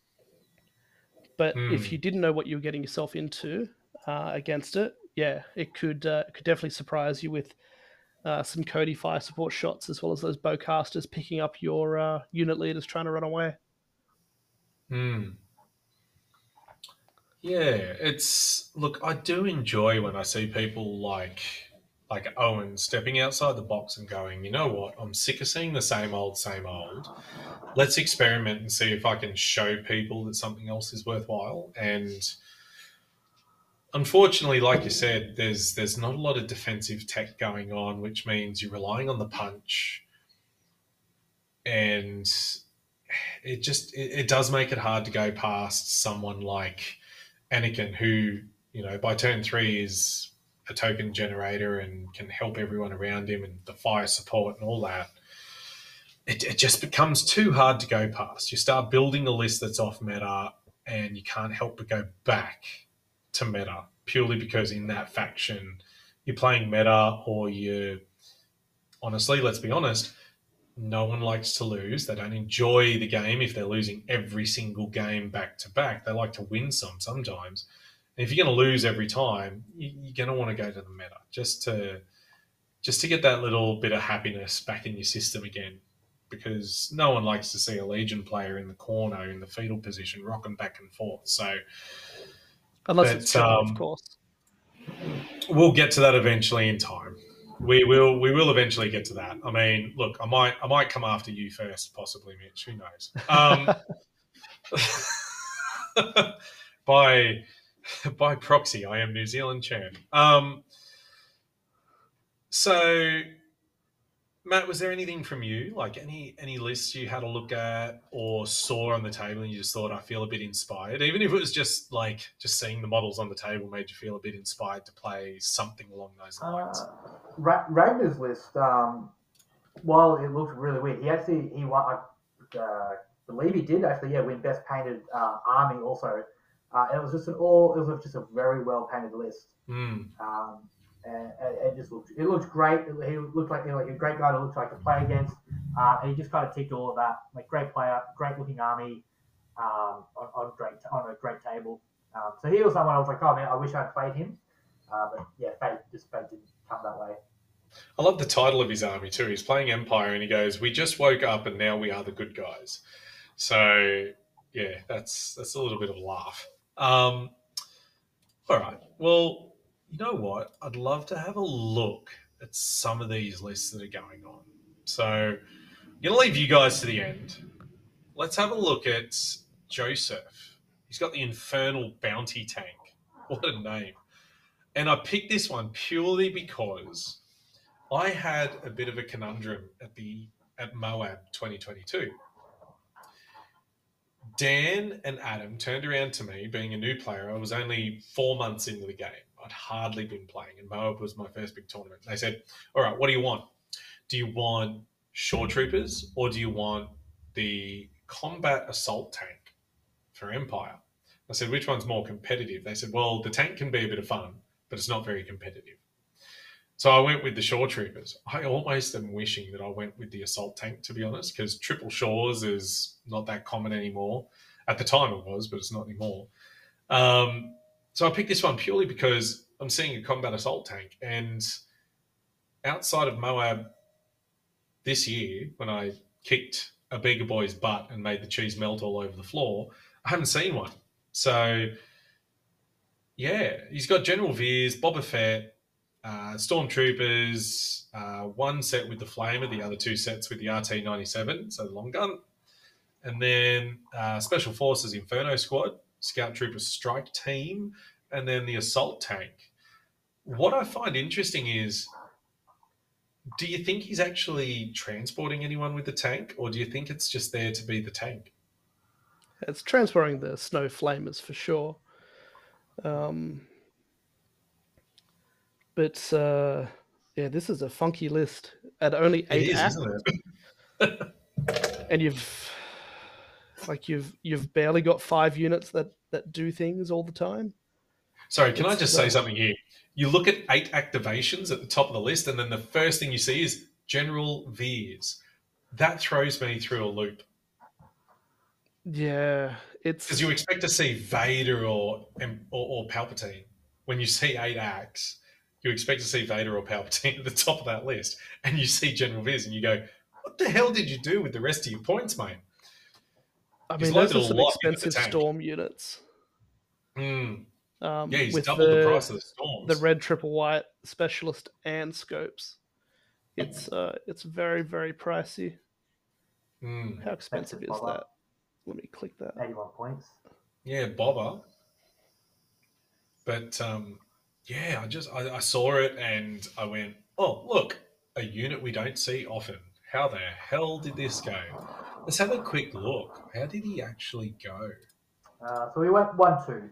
But Hmm. if you didn't know what you were getting yourself into uh, against it, yeah, it could uh, could definitely surprise you with uh, some Cody fire support shots, as well as those bowcasters picking up your uh, unit leaders trying to run away. Hmm. Yeah, it's look, I do enjoy when I see people like like Owen stepping outside the box and going, you know what, I'm sick of seeing the same old, same old. Let's experiment and see if I can show people that something else is worthwhile. And unfortunately, like you said, there's there's not a lot of defensive tech going on, which means you're relying on the punch, and it just it, it does make it hard to go past someone like Anakin, who, you know, by turn three is a token generator and can help everyone around him and the fire support and all that. It, it just becomes too hard to go past. You start building a list that's off meta, and you can't help but go back to meta purely because in that faction you're playing meta, or you honestly, let's be honest, no one likes to lose. They don't enjoy the game if they're losing every single game back to back. They like to win some sometimes. And if you're going to lose every time, you're going to want to go to the meta just to just to get that little bit of happiness back in your system again. Because no one likes to see a Legion player in the corner in the fetal position rocking back and forth. So, Unless but, it's Chilling, um, of course. We'll get to that eventually in time. We will. We will eventually get to that. I mean, look, I might. I might come after you first, possibly, Mitch. Who knows? Um, by by proxy, I am New Zealand champ. Um, so, Matt, was there anything from you, like any any lists you had a look at or saw on the table, and you just thought, I feel a bit inspired, even if it was just like just seeing the models on the table made you feel a bit inspired to play something along those lines? Uh, Ra- Ragnar's list, um, while it looked really weird, he actually he won. I uh, believe he did actually, yeah, win best painted uh, army also. Uh, it was just an all. It was just a very well painted list. Mm. Um, and, and it just looked. It looked great. He looked like, you know, like a great guy to look like to play against. Uh, and he just kind of ticked all of that. Like great player, great looking army, um, on, on great on a great table. Um, so he was someone I was like, oh man, I wish I'd played him. Uh, but yeah, fate just fate didn't come that way. I love the title of his army too. He's playing Empire, and he goes, "We just woke up, and now we are the good guys." So yeah, that's that's a little bit of a laugh. Um, all right. Well, you know what? I'd love to have a look at some of these lists that are going on. So I'm going to leave you guys to the end. Let's have a look at Joseph. He's got the Infernal Bounty Tank. What a name. And I picked this one purely because I had a bit of a conundrum at the at Moab twenty twenty-two. Dan and Adam turned around to me, being a new player. I was only four months into the game. I'd hardly been playing, and Moab was my first big tournament. They said, all right, what do you want? Do you want Shore Troopers, or do you want the Combat Assault Tank for Empire? I said, which one's more competitive? They said, well, the tank can be a bit of fun, but it's not very competitive. So I went with the Shore Troopers. I almost am wishing that I went with the Assault Tank, to be honest, because Triple Shores is not that common anymore. At the time it was, but it's not anymore. Um, so I picked this one purely because I'm seeing a Combat Assault Tank. And outside of Moab this year, when I kicked a bigger boy's butt and made the cheese melt all over the floor, I haven't seen one. So, yeah, he's got General Veers, Boba Fett, Uh, Stormtroopers, uh, one set with the Flamer, the other two sets with the R T ninety-seven, so the long gun. And then uh, Special Forces Inferno Squad, Scout Troopers Strike Team, and then the Assault Tank. What I find interesting is, do you think he's actually transporting anyone with the tank, or do you think it's just there to be the tank? It's transporting the Snow Flamers for sure. Um... But uh, yeah, this is a funky list at only eight It is, acts, isn't it? and you've like you've you've barely got five units that that do things all the time. Sorry, can It's, I just uh, say something here? You look at eight activations at the top of the list, and then the first thing you see is General Veers. That throws me through a loop. Yeah, it's Because you expect to see Vader or, or or Palpatine. When you see eight acts, you expect to see Vader or Palpatine at the top of that list, and you see General Veers, and you go, "What the hell did you do with the rest of your points, mate?" I He's mean, those loaded are a some lot into the expensive tank. storm units. Mm. um, Yeah, he's with doubled the price the of the storms. the red triple white specialist and scopes. It's uh, it's very very pricey. Mm. How expensive is bobber. that? Let me click that. eighty-one points. Yeah, bobber. But um, yeah, I just I, I saw it and I went, oh look, a unit we don't see often. How the hell did this go? Let's have a quick look. How did he actually go? Uh, so we went one two.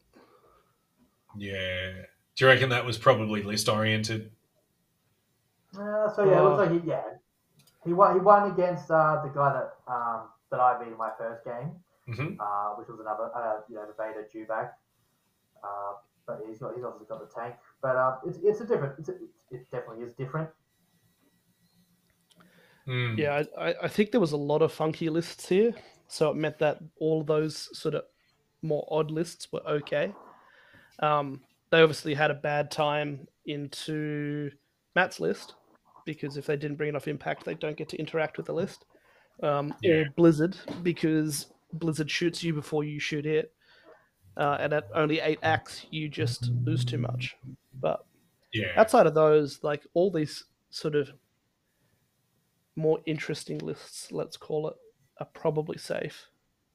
Yeah. Do you reckon that was probably list oriented? Uh, so yeah, it looks Oh. like he yeah he won he won against uh, the guy that um, that I beat in my first game, Mm-hmm. uh, which was another uh, you know the Vader Dewback. Uh, but he's got he's obviously got the tank. But uh, it's it's a different it's a, it definitely is different. Mm. Yeah, I, I think there was a lot of funky lists here, so it meant that all those sort of more odd lists were okay. Um, they obviously had a bad time into Matt's list because if they didn't bring enough impact, they don't get to interact with the list. Um, Yeah. Or Blizzard because Blizzard shoots you before you shoot it, uh, and at only eight acts, you just lose too much. But Yeah. outside of those, like all these sort of more interesting lists, let's call it, are probably safe.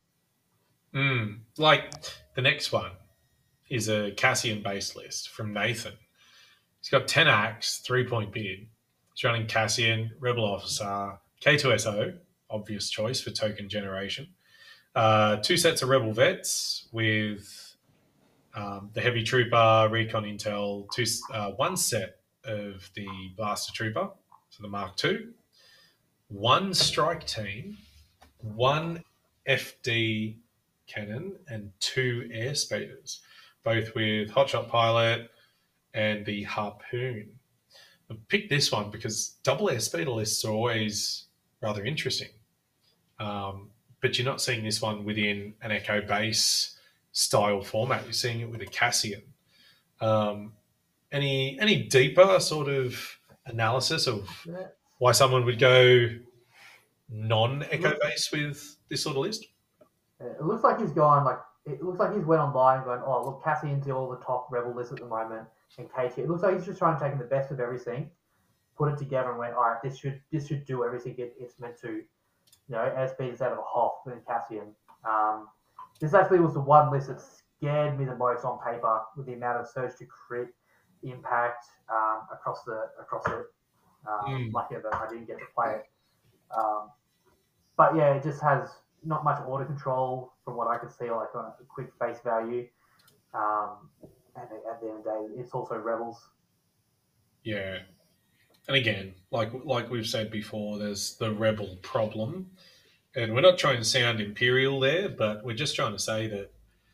Mm. Like the next one is a Cassian base list from Nathan. He's got ten acts, three point bid. He's running Cassian, Rebel Officer, K two S O, obvious choice for token generation. Uh, two sets of Rebel Vets with um, the Heavy Trooper, Recon Intel, two, uh, one set of the Blaster Trooper, so the Mark two, one Strike Team, one F D cannon, and two Air Speeders, both with Hotshot Pilot and the Harpoon. I picked this one because double Air Speeder lists are always rather interesting. Um, but you're not seeing this one within an Echo base style format. You're seeing it with a Cassian. Um, any any deeper sort of analysis of Yeah. why someone would go non-Echo base with this sort of list? It looks like he's gone like it looks like he's went online going, oh look, Cassian's all the top rebel lists at the moment, and K T. It looks like he's just trying to take the best of everything, put it together, and went, all right, this should this should do everything it, it's meant to. You know, airspeed out of a Hoth and Cassian. Um, this actually was the one list that scared me the most on paper with the amount of surge to crit impact um, across the across it. Um, Mm. Lucky that I didn't get to play it. Um, but yeah, it just has not much auto control from what I could see, like on a quick face value. Um, and at the end of the day, it's also Rebels. Yeah. And again, like like we've said before, there's the rebel problem. And we're not trying to sound imperial there, but we're just trying to say that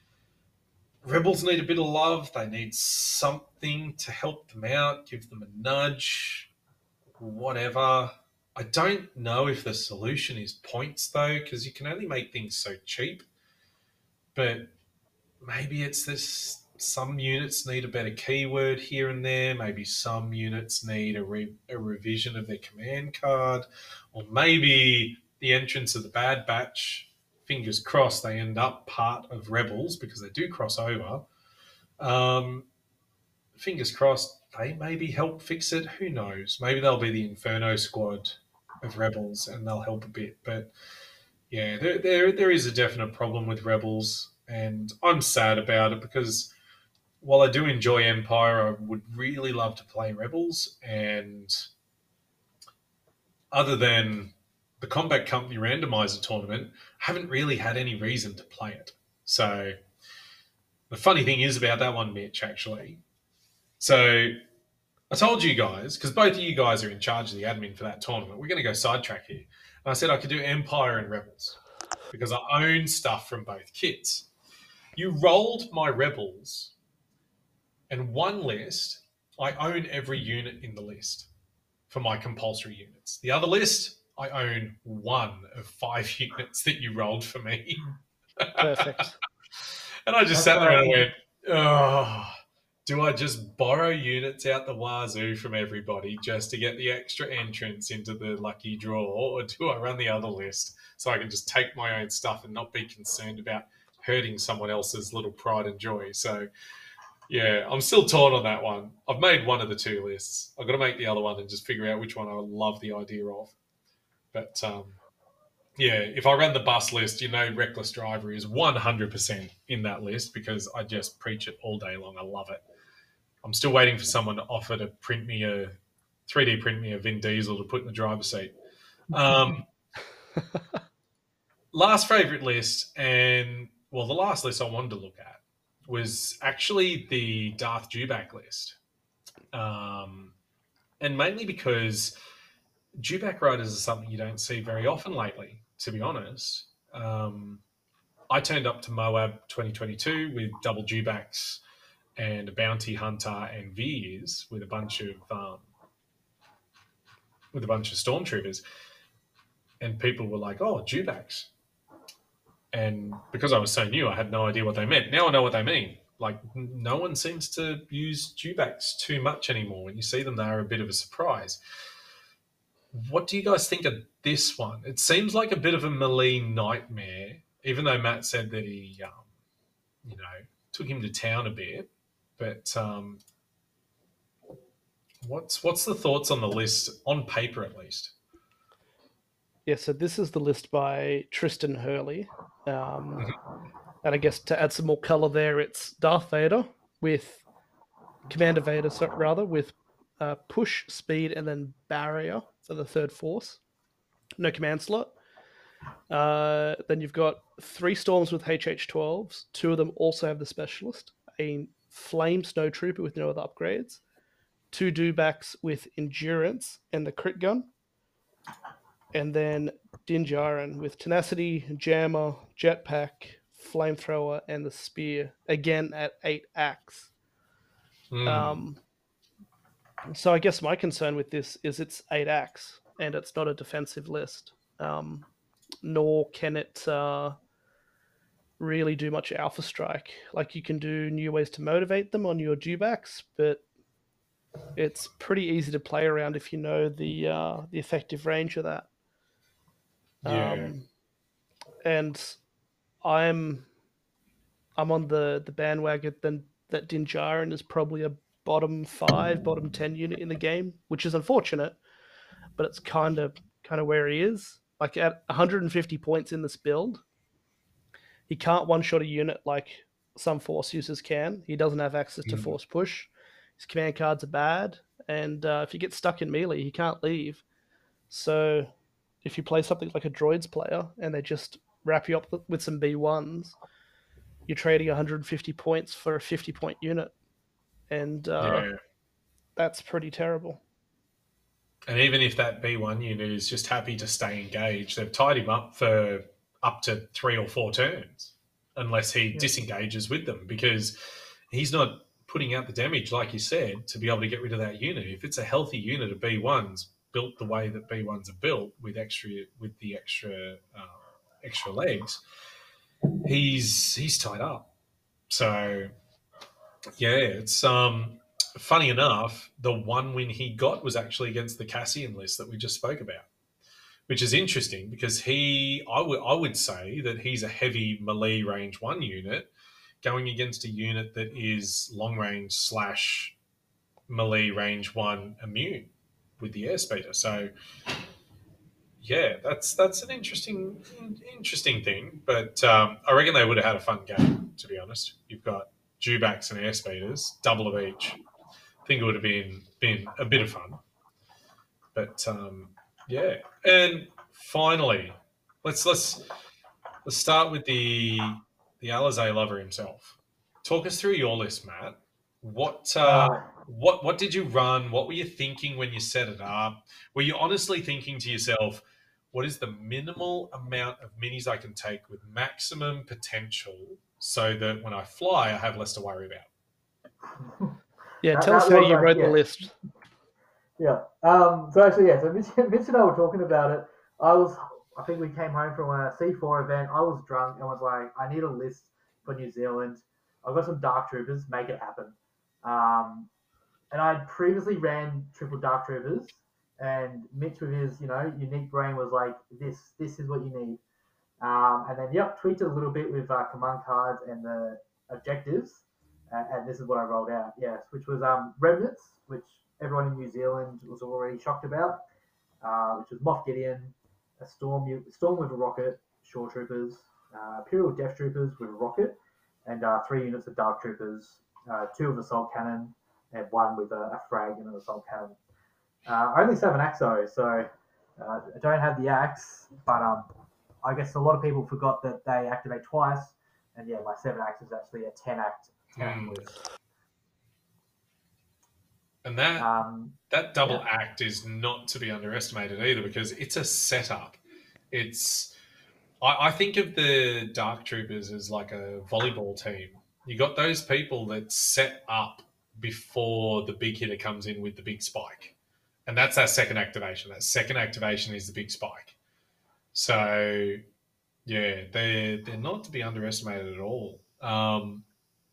rebels need a bit of love. They need something to help them out, give them a nudge, whatever. I don't know if the solution is points, though, because you can only make things so cheap. But maybe it's this. Some units need a better keyword here and there. Maybe some units need a, re- a revision of their command card. Or maybe the entrance of the Bad Batch, fingers crossed, they end up part of Rebels because they do cross over. Um, fingers crossed, they maybe help fix it. Who knows? Maybe they'll be the Inferno squad of Rebels and they'll help a bit. But yeah, there, there, there is a definite problem with Rebels. And I'm sad about it because while I do enjoy Empire, I would really love to play Rebels. And other than the Combat Company randomizer tournament, I haven't really had any reason to play it. So the funny thing is about that one, Mitch, actually. So I told you guys, because both of you guys are in charge of the admin for that tournament, we're going to go sidetrack here. And I said I could do Empire and Rebels because I own stuff from both kits. You rolled my Rebels, and one list, I own every unit in the list for my compulsory units. The other list, I own one of five units that you rolled for me. Perfect. And I just That's sat there and I right. went, oh, do I just borrow units out the wazoo from everybody just to get the extra entrance into the lucky draw, or do I run the other list so I can just take my own stuff and not be concerned about hurting someone else's little pride and joy. So, yeah, I'm still torn on that one. I've made one of the two lists. I've got to make the other one and just figure out which one I love the idea of. But, um, yeah, if I ran the bus list, you know, reckless driver is one hundred percent in that list because I just preach it all day long. I love it. I'm still waiting for someone to offer to print me a three D print me a Vin Diesel to put in the driver's seat. Um, last favorite list, and well, the last list I wanted to look at was actually the Darth Dewback list, um, and mainly because Dewback riders are something you don't see very often lately. To be honest, um, I turned up to Moab twenty twenty-two with double Dewbacks and a bounty hunter and Veers with a bunch of um, with a bunch of stormtroopers, and people were like, "Oh, Dewbacks." And because I was so new, I had no idea what they meant. Now I know what they mean. Like, no one seems to use Dewbacks too much anymore. When you see them, they are a bit of a surprise. What do you guys think of this one? It seems like a bit of a melee nightmare, even though Matt said that he, um, you know, took him to town a bit. But um, what's what's the thoughts on the list, on paper at least? Yeah, so this is the list by Tristan Hurley. Um, and I guess to add some more color there, it's Darth Vader with Commander Vader, so, rather, with uh, push, speed, and then barrier for the third force. No command slot. Uh, then you've got three Storms with H H twelves. Two of them also have the Specialist. A Flame Snowtrooper with no other upgrades. Two Dewbacks with Endurance and the Crit Gun. And then Din Djarin with Tenacity, Jammer, Jetpack, Flamethrower, and the Spear. Again at eight acts. Mm. Um, so I guess my concern with this is it's eight acts, and it's not a defensive list. Um, nor can it uh, really do much Alpha Strike. Like, you can do new ways to motivate them on your Dewbacks, but it's pretty easy to play around if you know the uh, the effective range of that. Yeah. Um, and I'm I'm on the, the bandwagon then that Din Djarin is probably a bottom five, bottom ten unit in the game, which is unfortunate, but it's kind of kind of where he is. Like, at one hundred fifty points in this build, he can't one-shot a unit like some Force users can. He doesn't have access to mm. Force Push. His command cards are bad, and uh, if he gets stuck in melee, he can't leave. So if you play something like a Droids player and they just wrap you up with some B ones, you're trading one hundred fifty points for a fifty-point unit. And uh, yeah. that's pretty terrible. And even if that B one unit is just happy to stay engaged, they've tied him up for up to three or four turns, unless he yeah. disengages with them, because he's not putting out the damage, like you said, to be able to get rid of that unit. If it's a healthy unit of B ones built the way that B ones are built, with extra with the extra um, extra legs, he's he's tied up. So yeah, it's um. funny enough, the one win he got was actually against the Cassian list that we just spoke about, which is interesting because he, I would, I would say that he's a heavy melee range one unit going against a unit that is long range slash melee range one immune with the airspeeder. So yeah, that's that's an interesting interesting thing. But um, I reckon they would have had a fun game, to be honest. You've got Dewbacks and airspeeders, double of each. I think it would have been been a bit of fun. But um, yeah. And finally, let's let's let's start with the the Alizé lover himself. Talk us through your list, Matt. What uh, what what did you run? What were you thinking when you set it up? Were you honestly thinking to yourself, what is the minimal amount of minis I can take with maximum potential so that when I fly, I have less to worry about? Yeah, tell that, us that how you wrote yeah. the list. Yeah. Um, so actually, yeah. So Mitch, Mitch and I were talking about it. I was, I think we came home from a C four event. I was drunk and was like, I need a list for New Zealand. I've got some Dark Troopers. Make it happen. Um, and I previously ran triple Dark Troopers, and Mitch with his, you know, unique brain was like, this, this is what you need. Um, and then, yep, tweaked it a little bit with uh, command cards and the objectives. Uh, and this is what I rolled out, yes, which was um, Remnants, which everyone in New Zealand was already shocked about, uh, which was Moff Gideon, a Storm, Storm with a rocket, Shore Troopers, uh, Imperial Death Troopers with a rocket, and uh, three units of Dark Troopers, uh, two of Assault Cannon, and one with a, a frag and an Assault Cannon. Uh, I only have an axe though, so uh, I don't have the axe, but um, I guess a lot of people forgot that they activate twice, and yeah, my seven axe is actually a ten act ten act Mm. list. And that Um, that double yeah. act is not to be underestimated either, because it's a setup. It's I, I think of the Dark Troopers as like a volleyball team. You got those people that set up before the big hitter comes in with the big spike. And that's that second activation. That second activation is the big spike. So yeah, they're they're not to be underestimated at all. Um,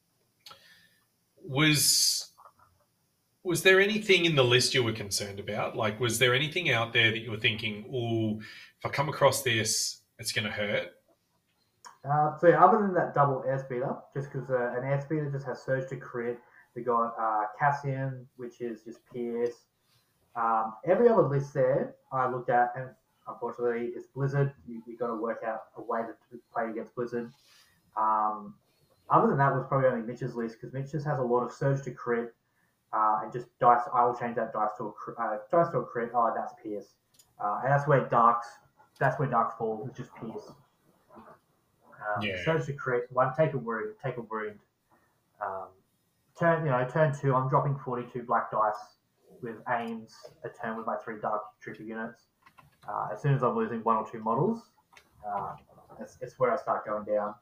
was was there anything in the list you were concerned about? Like, was there anything out there that you were thinking, "Oh, if I come across this, it's going to hurt"? Uh, so yeah, other than that double airspeeder, just because uh, an airspeeder just has surge to crit, we got uh, Cassian, which is just Pierce. Um, every other list there I looked at, and unfortunately it's Blizzard. You, you got to work out a way to play against Blizzard. Um, other than that was probably only Mitch's list, because Mitch just has a lot of surge to crit, uh, and just dice. I will change that dice to a uh, dice to a crit. Oh, that's Pierce, uh, and that's where Darks. That's where Darks fall. It's just Pierce. Um, Yeah. Surge to crit. One, take a wound. Take a wound. Um, turn, you know, turn two. I'm dropping forty-two black dice with aims a turn with my three Dark Trooper units. Uh, as soon as I'm losing one or two models, uh, it's, it's where I start going down.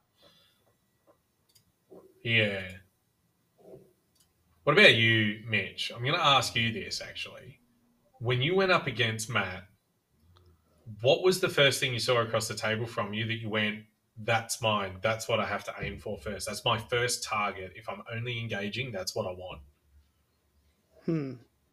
Yeah. What about you, Mitch? I'm going to ask you this actually. When you went up against Matt, what was the first thing you saw across the table from you that you went, "That's mine. That's what I have to aim for first. That's my first target. If I'm only engaging, that's what I want"? Hmm.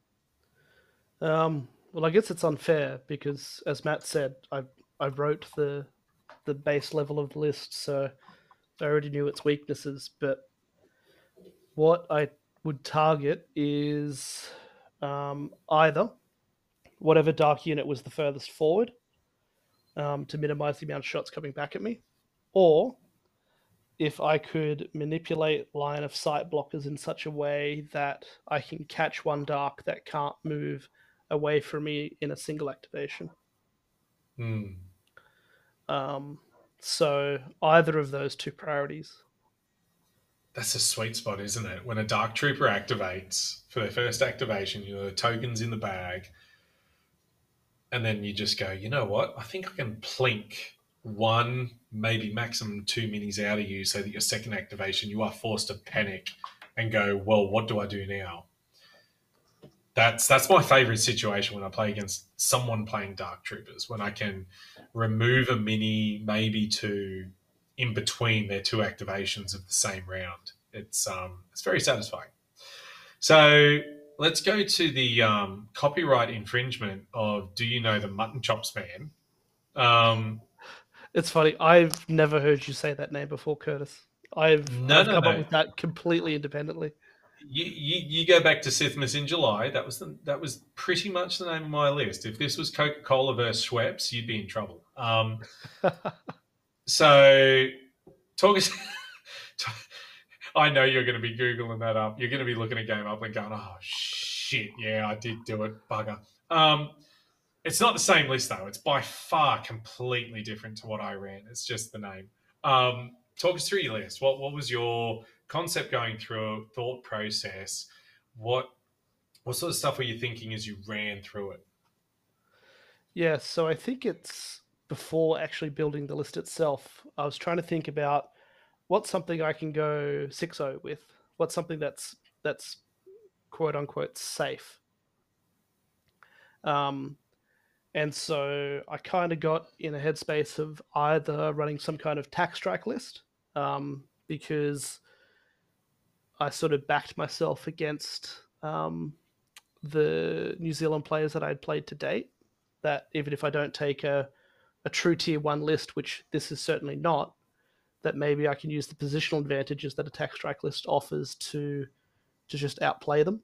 Um, well, I guess it's unfair because, as Matt said, I I wrote the the base level of the list, so I already knew its weaknesses. But what I would target is um, either whatever dark unit was the furthest forward um, to minimize the amount of shots coming back at me, or if I could manipulate line of sight blockers in such a way that I can catch one dark that can't move away from me in a single activation. Hmm. Um, so either of those two priorities. That's a sweet spot, isn't it? When a Dark Trooper activates for their first activation, you know, the token's in the bag, and then you just go, you know what? I think I can plink one, maybe maximum two minis out of you so that your second activation, you are forced to panic and go, well, what do I do now? That's that's my favorite situation when I play against someone playing Dark Troopers, when I can remove a mini, maybe two, in between their two activations of the same round. It's um, it's very satisfying. So let's go to the um, copyright infringement of "Do You Know the Mutton Chops Man?" Um, It's funny. I've never heard you say that name before, Curtis. I've, no, I've no, come no. up with that completely independently. You, you, you go back to Sithmas in July. That was the, that was pretty much the name of my list. If this was Coca Cola versus Schweppes, you'd be in trouble. Um, so talk us. I know you're going to be Googling that up. You're going to be looking at Game Up and going, oh, shit, yeah, I did do it, bugger. Um, it's not the same list, though. It's by far completely different to what I ran. It's just the name. Um, talk us through your list. What what was your concept going through, thought process? What what sort of stuff were you thinking as you ran through it? Yeah, so I think it's before actually building the list itself. I was trying to think about what's something I can go six oh with. What's something that's that's quote unquote safe. Um, and so I kind of got in a headspace of either running some kind of tax strike list, um, because I sort of backed myself against um, the New Zealand players that I'd played to date. That even if I don't take a, a true tier one list, which this is certainly not, that maybe I can use the positional advantages that a tax strike list offers to to just outplay them.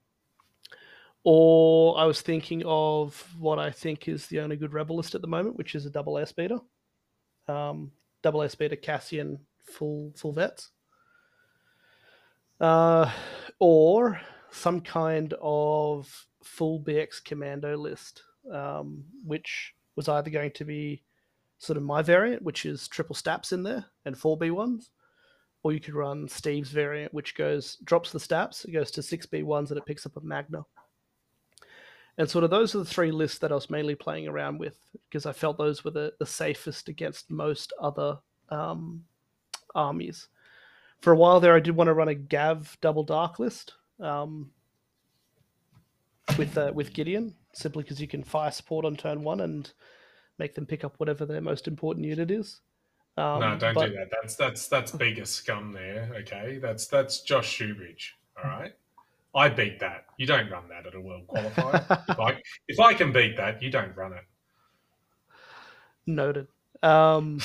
Or I was thinking of what I think is the only good rebel list at the moment, which is a double airspeeder. Um, double airspeeder Cassian full full vets. Uh, or some kind of full B X commando list, um, which was either going to be sort of my variant, which is triple staps in there and four B ones, or you could run Steve's variant, which goes drops the staps, it goes to six B ones, and it picks up a Magna. And sort of those are the three lists that I was mainly playing around with because I felt those were the, the safest against most other um, armies. For a while there, I did want to run a Gav double dark list um, with uh, with Gideon, simply because you can fire support on turn one and make them pick up whatever their most important unit is. Um, no, don't but... do that. That's that's that's bigger scum there. Okay, that's that's Josh Shoebridge. All right, I beat that. You don't run that at a world qualifier. if, I, if I can beat that, you don't run it. Noted. Um,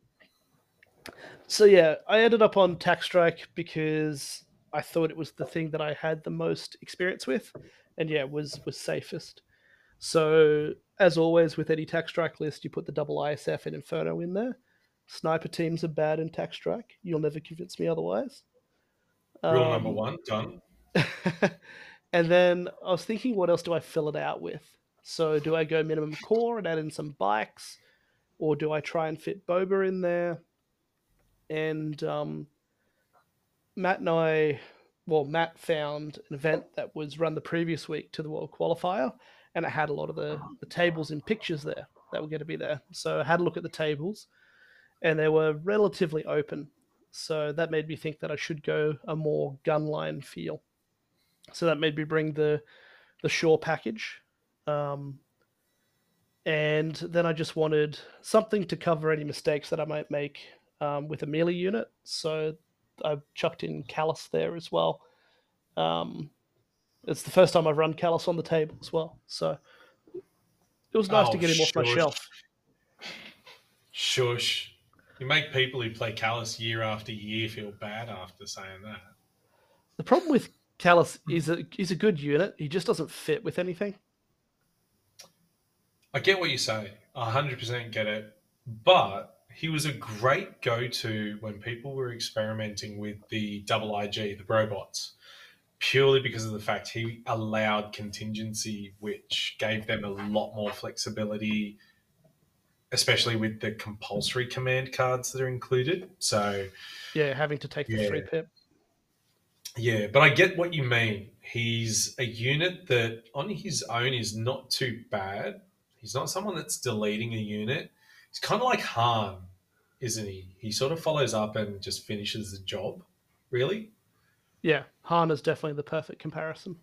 so yeah, I ended up on Tax Strike because I thought it was the thing that I had the most experience with, and yeah, was was safest. So as always with any Tax Strike list, you put the double I S F and Inferno in there. Sniper teams are bad in Tax Strike. You'll never convince me otherwise. Rule um, number one, done. And then I was thinking, what else do I fill it out with? So do I go minimum core and add in some bikes, or do I try and fit Boba in there? And um, Matt and I, well, Matt found an event that was run the previous week to the World Qualifier, and it had a lot of the, the tables and pictures there that were going to be there. So I had a look at the tables, and they were relatively open. So that made me think that I should go a more gunline feel. So that made me bring the the Shore package. Um, and then I just wanted something to cover any mistakes that I might make um, with a melee unit. So I chucked in Callus there as well. Um, it's the first time I've run Callus on the table as well. So it was nice oh, to get him off my shush. shelf. Shush. You make people who play Callus year after year feel bad after saying that. The problem with Callus is a, he's a good unit. He just doesn't fit with anything. I get what you say. I one hundred percent get it. But he was a great go-to when people were experimenting with the double I G, the robots, purely because of the fact he allowed contingency, which gave them a lot more flexibility, especially with the compulsory command cards that are included. So, yeah, having to take the yeah. three pip. Yeah, but I get what you mean. He's a unit that on his own is not too bad. He's not someone that's deleting a unit. He's kind of like Han, isn't he? He sort of follows up and just finishes the job, really. Yeah, Han is definitely the perfect comparison.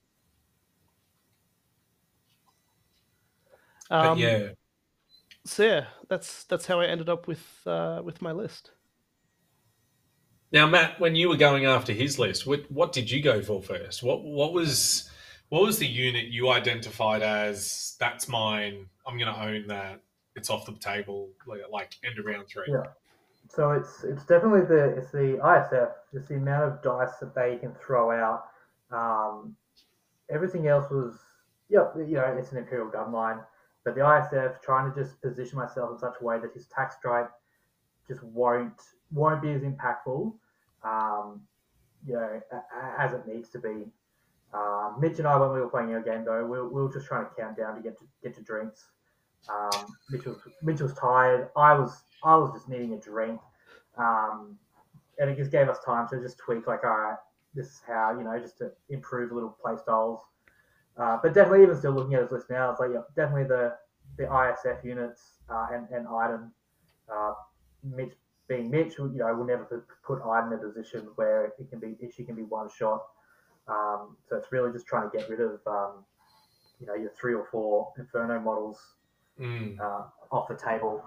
But Um, yeah. So yeah, that's that's how I ended up with uh, with my list. Now, Matt, when you were going after his list, what, what did you go for first? What what was what was the unit you identified as that's mine? I'm going to own that. It's off the table. Like, like end of round three. Yeah. So it's it's definitely the it's the I S F. Just the amount of dice that they can throw out. Um, everything else was yeah, you know, it's an Imperial gunline, but the I S F trying to just position myself in such a way that his tax strike just won't won't be as impactful, um, you know, as it needs to be. Um, Mitch and I, when we were playing our game, though, we, we were just trying to count down to get to get to drinks. Um, Mitch was Mitch was tired. I was I was just needing a drink, um, and it just gave us time to just tweak. Like, all right, this is how, you know, just to improve little play styles. Uh, but definitely, even still looking at his list now, it's like, yeah, definitely the the I S F units uh, and and Iden. Uh, Mitch being Mitch, you know, will never put Iden in a position where it can be she can be one shot. Um, so it's really just trying to get rid of, um, you know, your three or four Inferno models Mm. uh, off the table.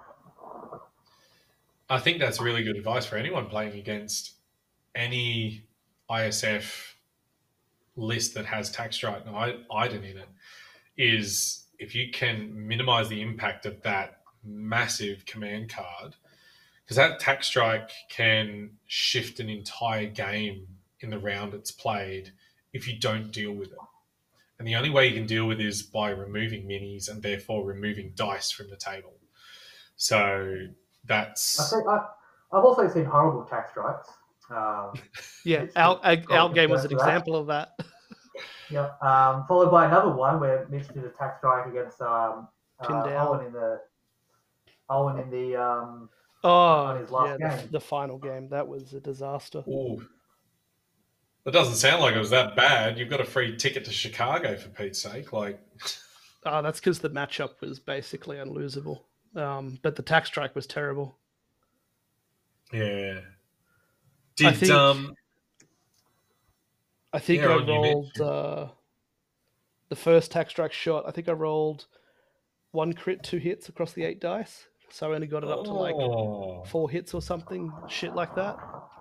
I think that's really good advice for anyone playing against any I S F list that has tax strike and Iden in it. Is if you can minimize the impact of that massive command card because that tack strike can shift an entire game in the round it's played if you don't deal with it. And the only way you can deal with it is by removing minis and therefore removing dice from the table. So that's. I think I, I've also seen horrible tax strikes. Um, Yeah, Mitch our, could our, our probably game was an confirm that. example of that. Yeah. Um, followed by another one where Mitch did a tax strike against um, Pin uh, down. Owen in the Owen in the um, Oh, on his last yeah, the, game. the final game. That was a disaster. Ooh. It doesn't sound like it was that bad. You've got a free ticket to Chicago, for Pete's sake. Like, Oh, that's because the matchup was basically unlosable. Um, but the tax strike was terrible. yeah. I Did think- um I think Yeah, I on you, Mitch. rolled uh, the first tax strike shot. I think I rolled one crit, two hits across the eight dice. So I only got it up to like oh, four hits or something, shit like that.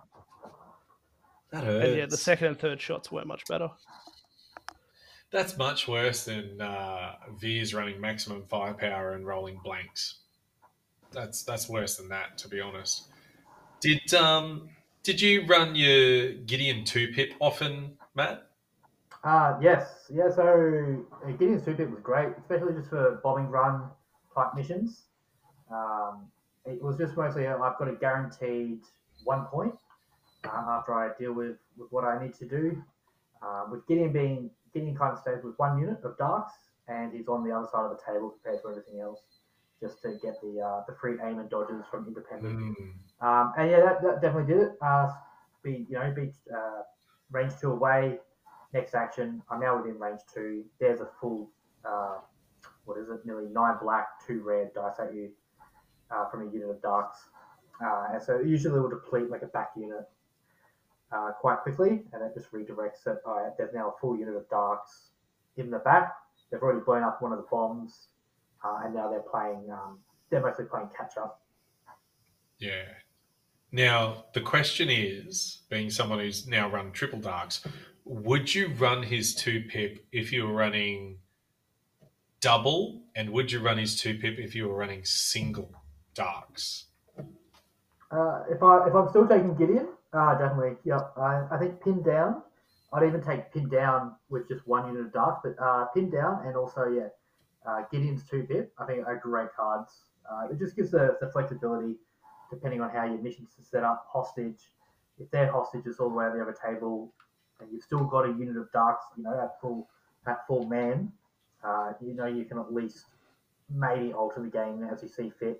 that hurts. And yeah, the second and third shots weren't much better. That's much worse than uh, Veers running maximum firepower and rolling blanks. That's that's worse than that, to be honest. Did um did you run your Gideon two pip often, Matt? Uh, yes, yeah. So uh, Gideon's two pip was great, especially just for bombing run type missions. Um, it was just mostly uh, I've got a guaranteed one point uh, after I deal with, with what I need to do. Uh, with Gideon being Gideon kind of stays with one unit of darks, and he's on the other side of the table compared to everything else, just to get the uh, the free aim and dodges from independent. Mm. Um, and yeah, that, that definitely did it. Uh, beat you know beat uh, range two away. Next action, I'm now within range two. There's a full uh, what is it? Nearly nine black, two red dice at you uh, from a unit of darks. Uh, and so usually it will deplete like a back unit uh, quite quickly, and it just redirects it. All right, there's now a full unit of darks in the back. They've already blown up one of the bombs, uh, and now they're playing. Um, they're mostly playing catch up. Yeah. Now the question is, being someone who's now run triple darks, would you run his two pip if you were running double, and would you run his two pip if you were running single darks? Uh, if I if I'm still taking Gideon, uh, definitely. Yep. I, I think pin down. I'd even take pin down with just one unit of dark, but uh, pin down and also yeah, uh, Gideon's two pip. I think are great cards. Uh, it just gives the, the flexibility depending on how your missions are set up. Hostage, if their hostage is all the way on the other table, and you've still got a unit of darks, you know, at full at full man, uh, you know you can at least maybe alter the game as you see fit.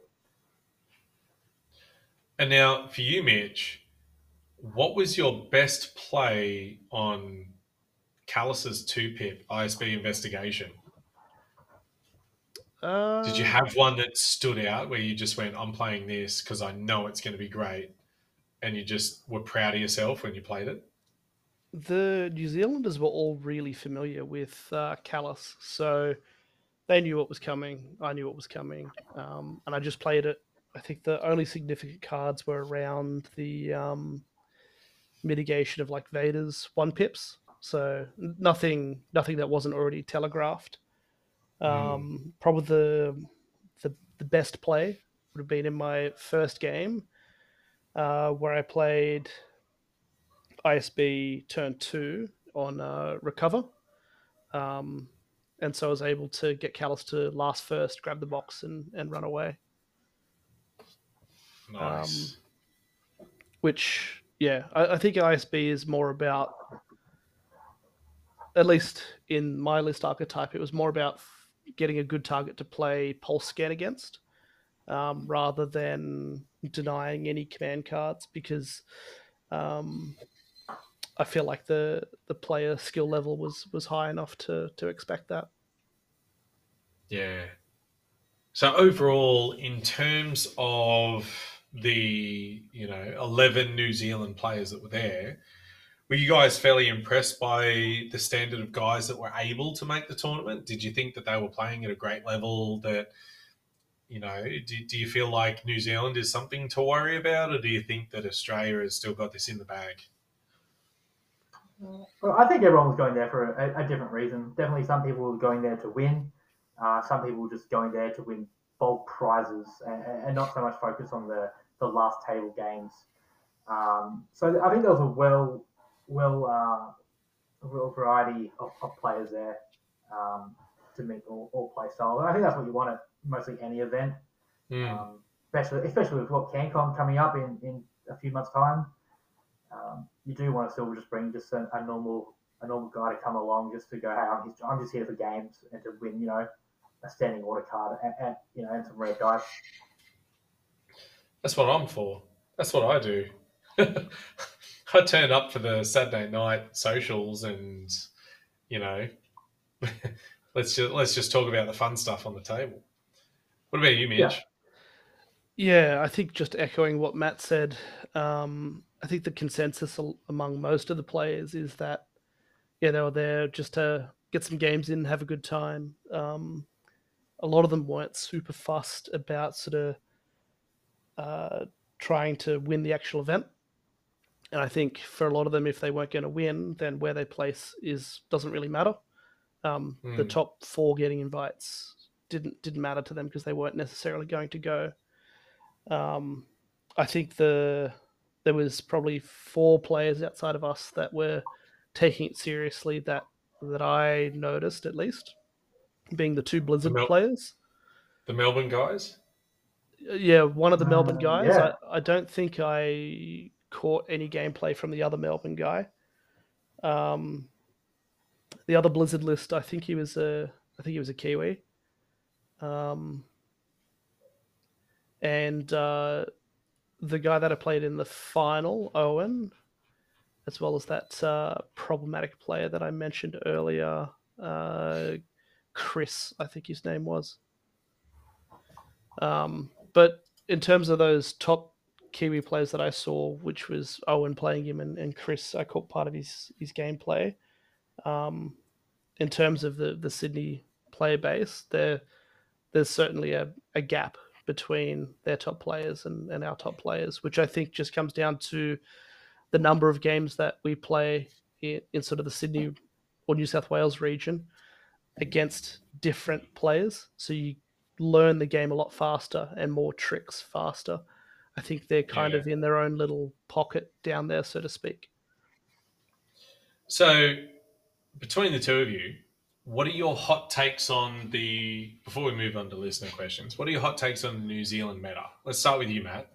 And now for you, Mitch, what was your best play on Callus's two pip I S B investigation? Uh, Did you have one that stood out where you just went, I'm playing this because I know it's going to be great, and you just were proud of yourself when you played it? The New Zealanders were all really familiar with uh, Callus, so they knew what was coming. I knew what was coming, um, and I just played it. I think the only significant cards were around the um, mitigation of like Vader's one pips, so nothing, nothing that wasn't already telegraphed. Um, Mm. Probably the, the the best play would have been in my first game, uh, where I played I S B turn two on uh, recover, um, and so I was able to get Callus to last first, grab the box, and, and run away. Nice. Which, yeah, I, I think I S B is more about, at least in my list archetype, it was more about f- getting a good target to play pulse scan against, um, rather than denying any command cards, because um, I feel like the the player skill level was was high enough to to expect that. Yeah. So overall, in terms of the you know eleven New Zealand players that were there, were you guys fairly impressed by the standard of guys that were able to make the tournament? Did you think that they were playing at a great level? That you know, do, do you feel like New Zealand is something to worry about, or do you think that Australia has still got this in the bag? Well, I think everyone was going there for a, a different reason. Definitely, some people were going there to win. Uh, some people were just going there to win bulk prizes and, and not so much focus on the, the last table games. Um, so I think there was a well well uh, a real variety of, of players there um, to meet all, all play style. I think that's what you want at mostly any event, Mm. um, especially especially with what CanCon coming up in, in a few months' time. Um, you do want to still just bring just a, a normal a normal guy to come along just to go, hey, I'm just, I'm just here for games and to win, you know, a standing order card and, and you know and some rare dice. That's what I'm for. That's what I do. I turn up for the Saturday night socials, and you know, let's just let's just talk about the fun stuff on the table. What about you, Mitch? Yeah. Yeah, I think just echoing what Matt said, um, I think the consensus al- among most of the players is that, yeah, they were there just to get some games in, have a good time. Um, a lot of them weren't super fussed about sort of uh, trying to win the actual event. And I think for a lot of them, if they weren't going to win, then where they place is doesn't really matter. Um, The Mm. top four getting invites didn't didn't matter to them because they weren't necessarily going to go. Um, I think the there was probably four players outside of us that were taking it seriously that that I noticed at least, being the two The, Blizzard Mel- players. the Melbourne guys. Yeah, one of the Melbourne Uh, guys. yeah. I, I don't think I caught any gameplay from the other Melbourne guy. Um, the other Blizzard list, I think he was a I think he was a Kiwi. Um, and uh, the guy that I played in the final, Owen, as well as that uh, problematic player that I mentioned earlier, uh, Chris, I think his name was. Um, but in terms of those top Kiwi players that I saw, which was Owen playing him and, and Chris, I caught part of his his gameplay. Um, in terms of the the Sydney player base, there there's certainly a, a gap between their top players and, and our top players, which I think just comes down to the number of games that we play in, in sort of the Sydney or New South Wales region against different players. So you learn the game a lot faster and more tricks faster. I think they're kind Yeah. of in their own little pocket down there, so to speak. So between the two of you, what are your hot takes on the? Before we move on to listener questions, what are your hot takes on the New Zealand meta? Let's start with you, Matt.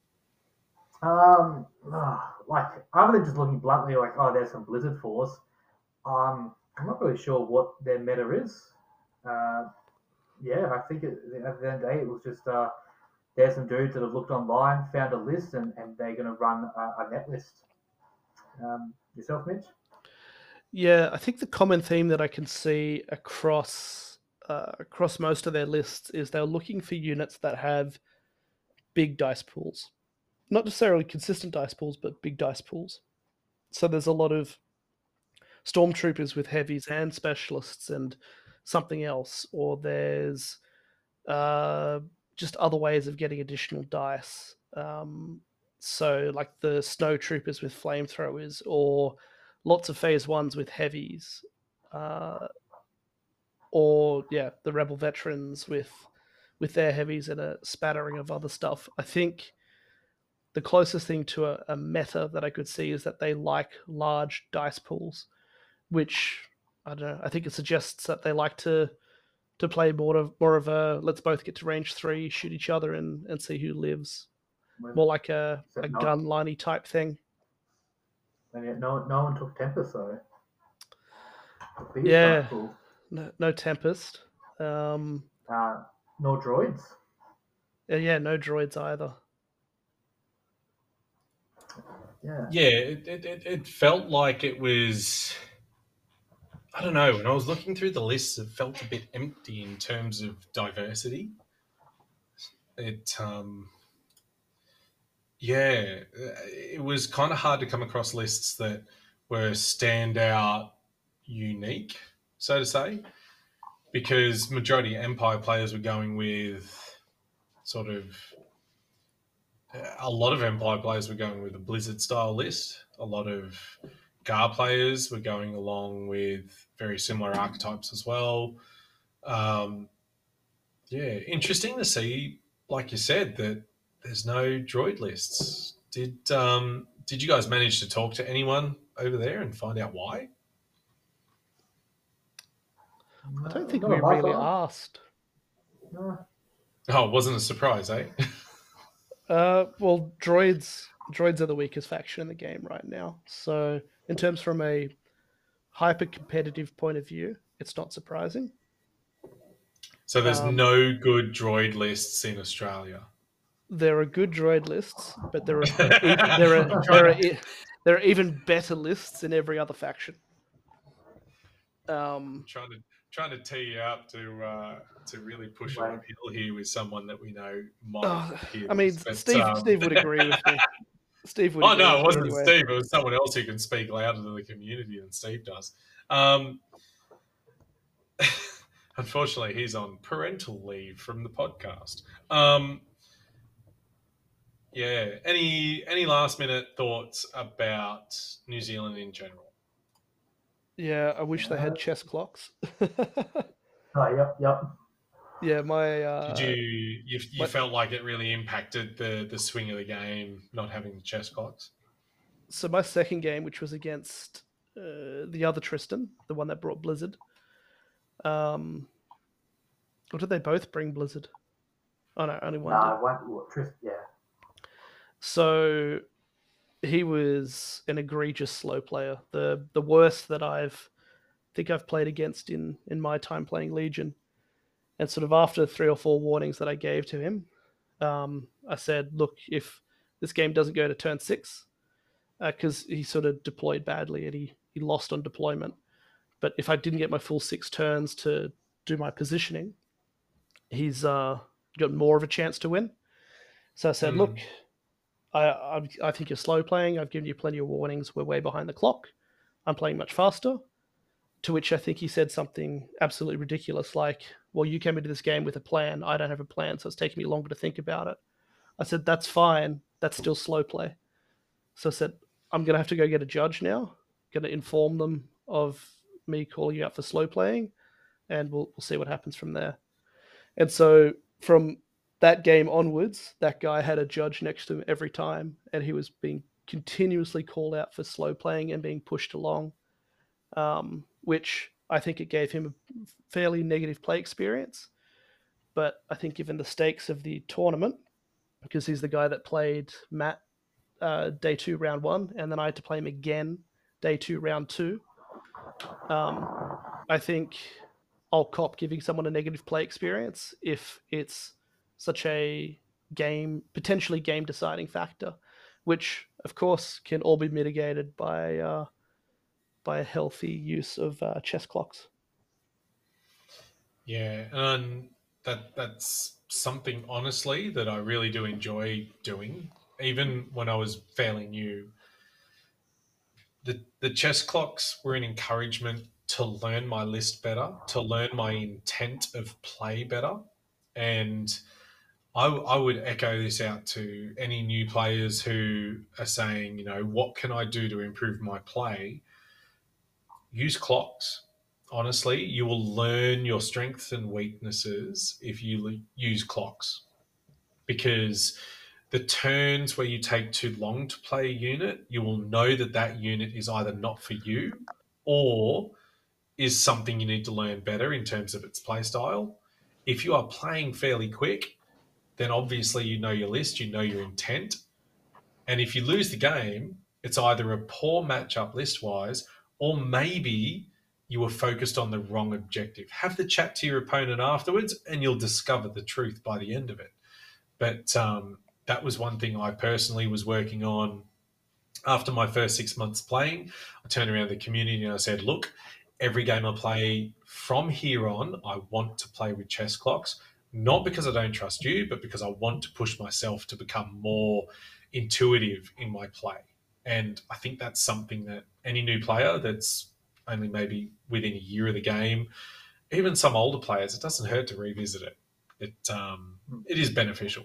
Um, ah, like other than just looking bluntly, like, oh, there's some Blizzard Force. Um, I'm not really sure what their meta is. Uh, yeah, I think it, at the end of the day, it was just uh, there's some dudes that have looked online, found a list, and, and they're going to run a, a net list. Um, yourself, Mitch? Yeah, I think the common theme that I can see across uh, across most of their lists is they're looking for units that have big dice pools. Not necessarily consistent dice pools, but big dice pools. So there's a lot of stormtroopers with heavies and specialists and something else, or there's uh, just other ways of getting additional dice. Um, so like the snow troopers with flamethrowers, or lots of phase ones with heavies, uh, or yeah, the rebel veterans with with their heavies and a spattering of other stuff. I think the closest thing to a, a meta that I could see is that they like large dice pools, which I don't know. I think it suggests that they like to to play more of more of a let's both get to range three, shoot each other, and and see who lives. More like a, Except a no, gun liney type thing. and yet no, no one took Tempest, so the biggest Yeah, dice pool. no, no Tempest. Um, Uh, nor droids. yeah, no droids either. Yeah. Yeah, it, it, it, it felt like it was. I don't know. When I was looking through the lists, it felt a bit empty in terms of diversity. It, um, yeah, it was kind of hard to come across lists that were standout, unique, so to say, because majority of Empire players were going with sort of a lot of Empire players were going with a Blizzard style list. A lot of Gar players were going along with very similar archetypes as well. Um, Yeah, interesting to see, like you said, that there's no droid lists. Did um, did you guys manage to talk to anyone over there and find out why? I don't No, think not we on my really side. asked. No. Oh, it wasn't a surprise, eh? Uh, well, droids droids are the weakest faction in the game right now. So, in terms from a hyper competitive point of view, it's not surprising. So there's Um, no good droid lists in Australia. there are good droid lists, but there are even, there are I'm there trying are to, e- there are even better lists in every other faction. Um, trying to trying to tee you up to uh, to really push an Right. appeal here with someone that we know might oh, hear I mean, this. But Steve um, Steve would agree with me. Steve would oh agree no, with it me wasn't anyway. Steve. It was someone else who can speak louder to the community than Steve does. Um, unfortunately, he's on parental leave from the podcast. Um, yeah. Any any last minute thoughts about New Zealand in general? Yeah, I wish they had Uh, chess clocks. oh, yep, yep. yeah, my Did uh, you you, you my felt like it really impacted the the swing of the game not having the chess clocks? so my second game, which was against uh, the other Tristan, the one that brought Blizzard. Um, or did they both bring Blizzard? Oh no, only one did. Nah, one, Trist, yeah. So he was an egregious slow player, the the worst that I've think I've played against in in my time playing Legion. And sort of after three or four warnings that I gave to him, um, I said, "Look, if this game doesn't go to turn six, because uh, he sort of deployed badly and he he lost on deployment. But if I didn't get my full six turns to do my positioning, he's uh, got more of a chance to win." So I said, Mm. "Look, I, I I think you're slow playing. I've given you plenty of warnings. We're way behind the clock. I'm playing much faster." To which I think he said something absolutely ridiculous, like, "Well, you came into this game with a plan. I don't have a plan, so it's taking me longer to think about it." I said, "That's fine. That's still slow play." So I said, "I'm going to have to go get a judge now. Going to inform them of me calling you out for slow playing, and we'll, we'll see what happens from there." And so from that game onwards, that guy had a judge next to him every time, and he was being continuously called out for slow playing and being pushed along, um, which I think it gave him a fairly negative play experience. But I think given the stakes of the tournament, because he's the guy that played Matt uh, day two, round one, and then I had to play him again day two, round two. Um, I think I'll cop giving someone a negative play experience if it's such a game, potentially game deciding factor, which of course can all be mitigated by uh, by a healthy use of uh, chess clocks. Yeah, and that that's something honestly that I really do enjoy doing. Even when I was fairly new, the the chess clocks were an encouragement to learn my list better, to learn my intent of play better, and I, I would echo this out to any new players who are saying, you know, what can I do to improve my play? Use clocks. Honestly, you will learn your strengths and weaknesses if you use clocks, because the turns where you take too long to play a unit, you will know that that unit is either not for you or is something you need to learn better in terms of its play style. If you are playing fairly quick, then obviously you know your list, you know your intent. And if you lose the game, it's either a poor matchup list wise, or maybe you were focused on the wrong objective. Have the chat to your opponent afterwards, and you'll discover the truth by the end of it. But um, that was one thing I personally was working on after my first six months playing. I turned around the community and I said, look, every game I play from here on, I want to play with chess clocks, not because I don't trust you, but because I want to push myself to become more intuitive in my play. And I think that's something that any new player that's only maybe within a year of the game, even some older players, it doesn't hurt to revisit it. It um, it is beneficial.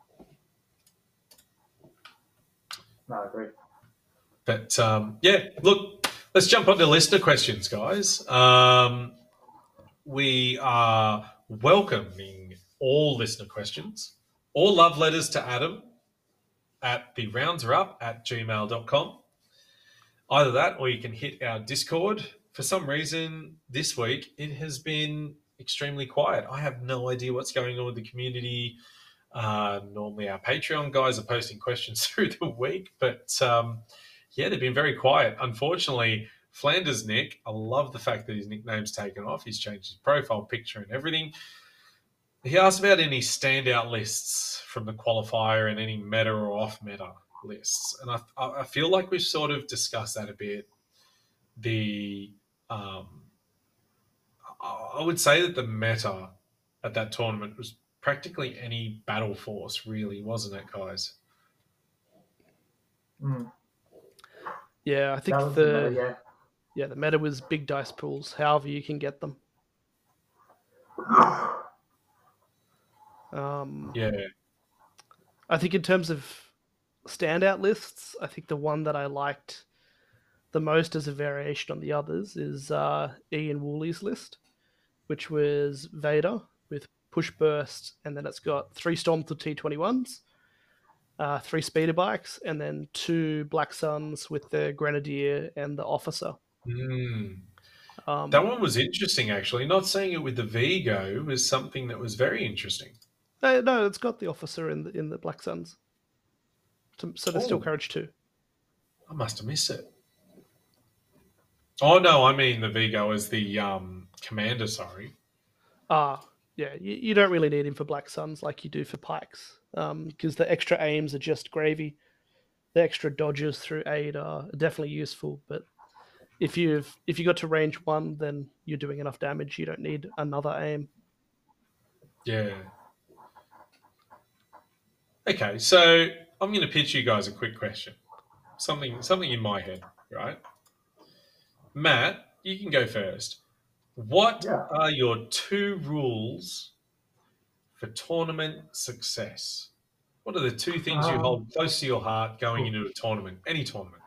No, I agree. But um, yeah, look, let's jump on to listener questions, guys. Um, we are welcoming all listener questions or love letters to Adam at the rounds are up at gmail dot com. Either that, or you can hit our Discord. For some reason, this week, it has been extremely quiet. I have no idea what's going on with the community. Uh, normally, our Patreon guys are posting questions through the week, but um, yeah, they've been very quiet. Unfortunately, Flanders Nick, I love the fact that his nickname's taken off. He's changed his profile picture and everything. He asked about any standout lists from the qualifier and any meta or off meta lists. And I, I feel like we've sort of discussed that a bit. The um, I would say that the meta at that tournament was practically any battle force, really, wasn't it, guys? Mm. Yeah, I think That was the, the meta, yeah. yeah the meta was big dice pools, however you can get them. Um, Yeah. I think in terms of standout lists, I think the one that I liked the most as a variation on the others is uh, Ian Woolley's list, which was Vader with push burst, and then it's got three Storm to T twenty-ones, uh, three speeder bikes, and then two Black Suns with the Grenadier and the Officer. Mm. Um, That one was interesting, actually. Not seeing it with the Vigo was something that was very interesting. uh, no, it's got the Officer in the in the Black Suns, so, so there's still Oh. courage too. I must have missed it. Oh, no, I mean the Vigo as the um, commander, sorry. Ah, yeah, you, you don't really need him for Black Suns like you do for Pikes, because the extra aims are just gravy. The extra dodges through aid are definitely useful, but if you've if you got to range one, then you're doing enough damage. You don't need another aim. Yeah. Okay, so I'm going to pitch you guys a quick question. Something, something in my head, right? Matt, you can go first. What Yeah. are your two rules for tournament success? What are the two things you Um, hold close to your heart going into a tournament, any tournament?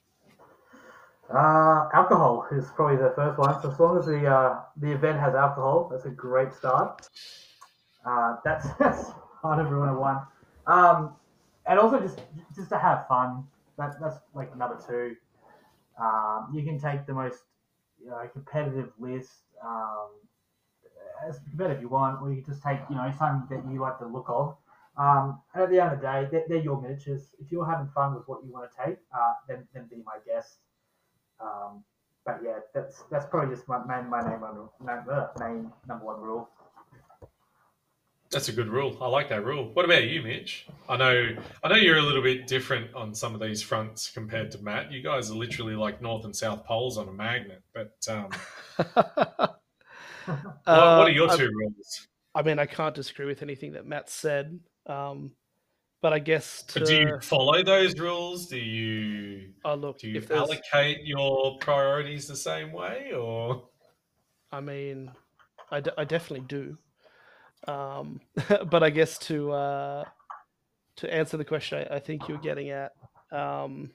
Uh, alcohol is probably the first one. So as long as the uh, the event has alcohol, that's a great start. Uh, that's that's hard everyone at one. Um, and also just just to have fun. That that's like number two. Um, you can take the most you know, competitive list, um, as competitive you want, or you can just take you know something that you like the look of. Um, and at the end of the day, they're, they're your miniatures. If you're having fun with what you want to take, uh, then then be my guest. Um, but yeah, that's that's probably just my main my name one main, uh, main number one rule. That's a good rule. I like that rule. What about you, Mitch? I know I know you're a little bit different on some of these fronts compared to Matt. You guys are literally like North and South poles on a magnet. But um, what, what are your Uh, two rules? I mean, I can't disagree with anything that Matt said. Um, but I guess to But do you follow those rules? Do you oh look, do you if there's, allocate your priorities the same way, or I mean, I, d- I definitely do. Um, but I guess to uh, to answer the question, I, I think you're getting at, um,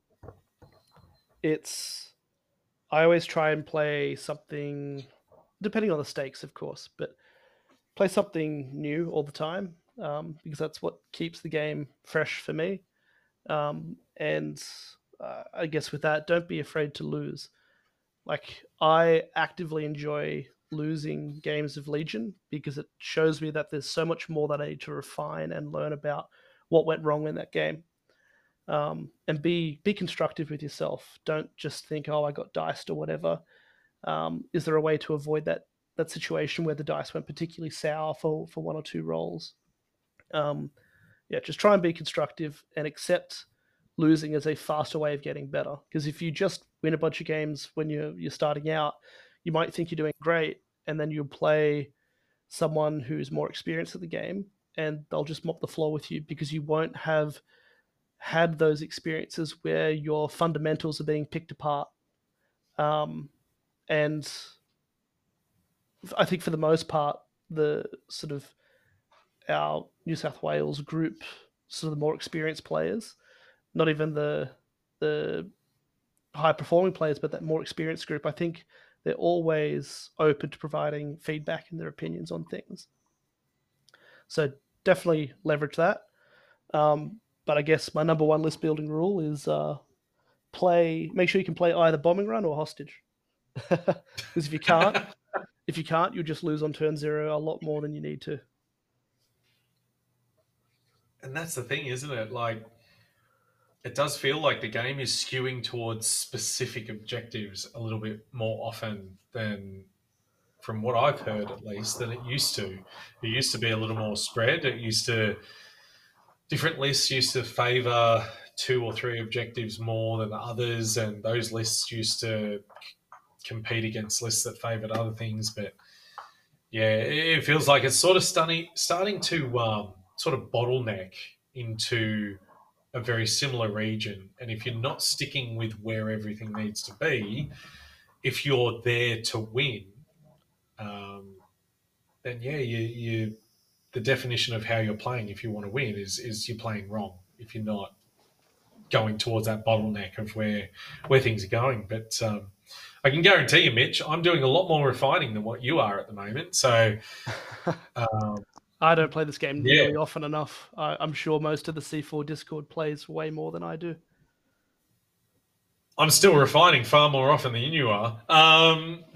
it's I always try and play something, depending on the stakes, of course, but play something new all the time, um, because that's what keeps the game fresh for me. Um, and uh, I guess with that, don't be afraid to lose. Like, I actively enjoy losing games of Legion because it shows me that there's so much more that I need to refine and learn about what went wrong in that game. Um, and be be constructive with yourself. Don't just think, oh, I got diced or whatever. Um, is there a way to avoid that that situation where the dice went particularly sour for for one or two rolls? Um, yeah, just try and be constructive and accept losing as a faster way of getting better. Because if you just win a bunch of games when you're you're starting out, you might think you're doing great, and then you'll play someone who's more experienced at the game, and they'll just mop the floor with you because you won't have had those experiences where your fundamentals are being picked apart. Um, and I think for the most part, the sort of our New South Wales group, sort of the more experienced players, not even the the high performing players, but that more experienced group, I think they're always open to providing feedback and their opinions on things. So definitely leverage that. Um, but I guess my number one list building rule is uh, play. Make sure you can play either bombing run or hostage. Because if you can't, if you can't, you'll just lose on turn zero a lot more than you need to. And that's the thing, isn't it? Like, it does feel like the game is skewing towards specific objectives a little bit more often than, from what I've heard at least, than it used to. It used to be a little more spread. It used to, different lists used to favour two or three objectives more than others, and those lists used to compete against lists that favoured other things. But yeah, it feels like it's sort of starting, starting to um, sort of bottleneck into a very similar region. And if you're not sticking with where everything needs to be, if you're there to win, um, then yeah, you, you the definition of how you're playing, if you want to win, is is you're playing wrong if you're not going towards that bottleneck of where where things are going. But um, I can guarantee you, Mitch, I'm doing a lot more refining than what you are at the moment. So um, I don't play this game Yeah. nearly often enough. I, I'm sure most of the C four Discord plays way more than I do. I'm still refining far more often than you are. Um,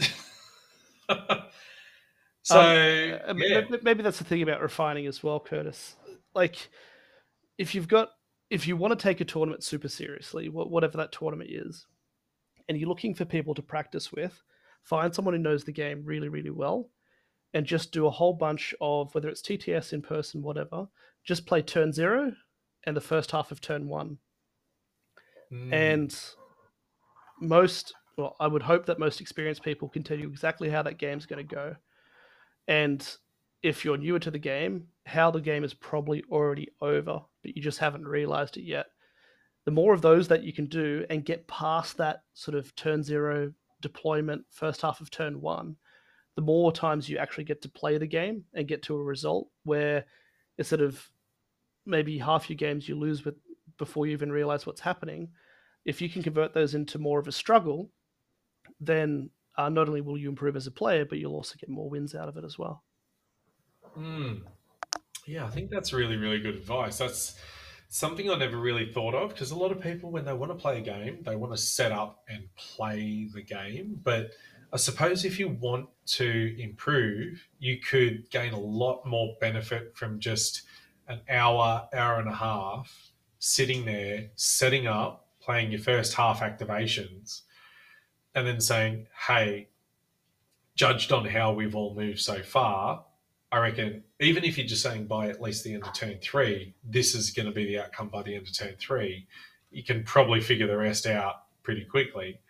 so Um, yeah. m- m- maybe that's the thing about refining as well, Curtis. Like, if you've got, if you want to take a tournament super seriously, wh- whatever that tournament is, and you're looking for people to practice with, find someone who knows the game really, really well, and just do a whole bunch of, whether it's T T S, in person, whatever, just play turn zero and the first half of turn one. Mm. And most, well, I would hope that most experienced people can tell you exactly how that game's going to go. And if you're newer to the game, how the game is probably already over, but you just haven't realized it yet. The more of those that you can do and get past that sort of turn zero deployment, first half of turn one, the more times you actually get to play the game and get to a result where instead of maybe half your games you lose with before you even realize what's happening, if you can convert those into more of a struggle, then uh, not only will you improve as a player, but you'll also get more wins out of it as well. Mm. Yeah, I think that's really, really good advice. That's something I never really thought of, because a lot of people, when they want to play a game, they want to set up and play the game. But I suppose if you want to improve, you could gain a lot more benefit from just an hour, hour and a half sitting there, setting up, playing your first half activations, and then saying, hey, judged on how we've all moved so far, I reckon even if you're just saying by at least the end of turn three, this is going to be the outcome by the end of turn three, you can probably figure the rest out pretty quickly.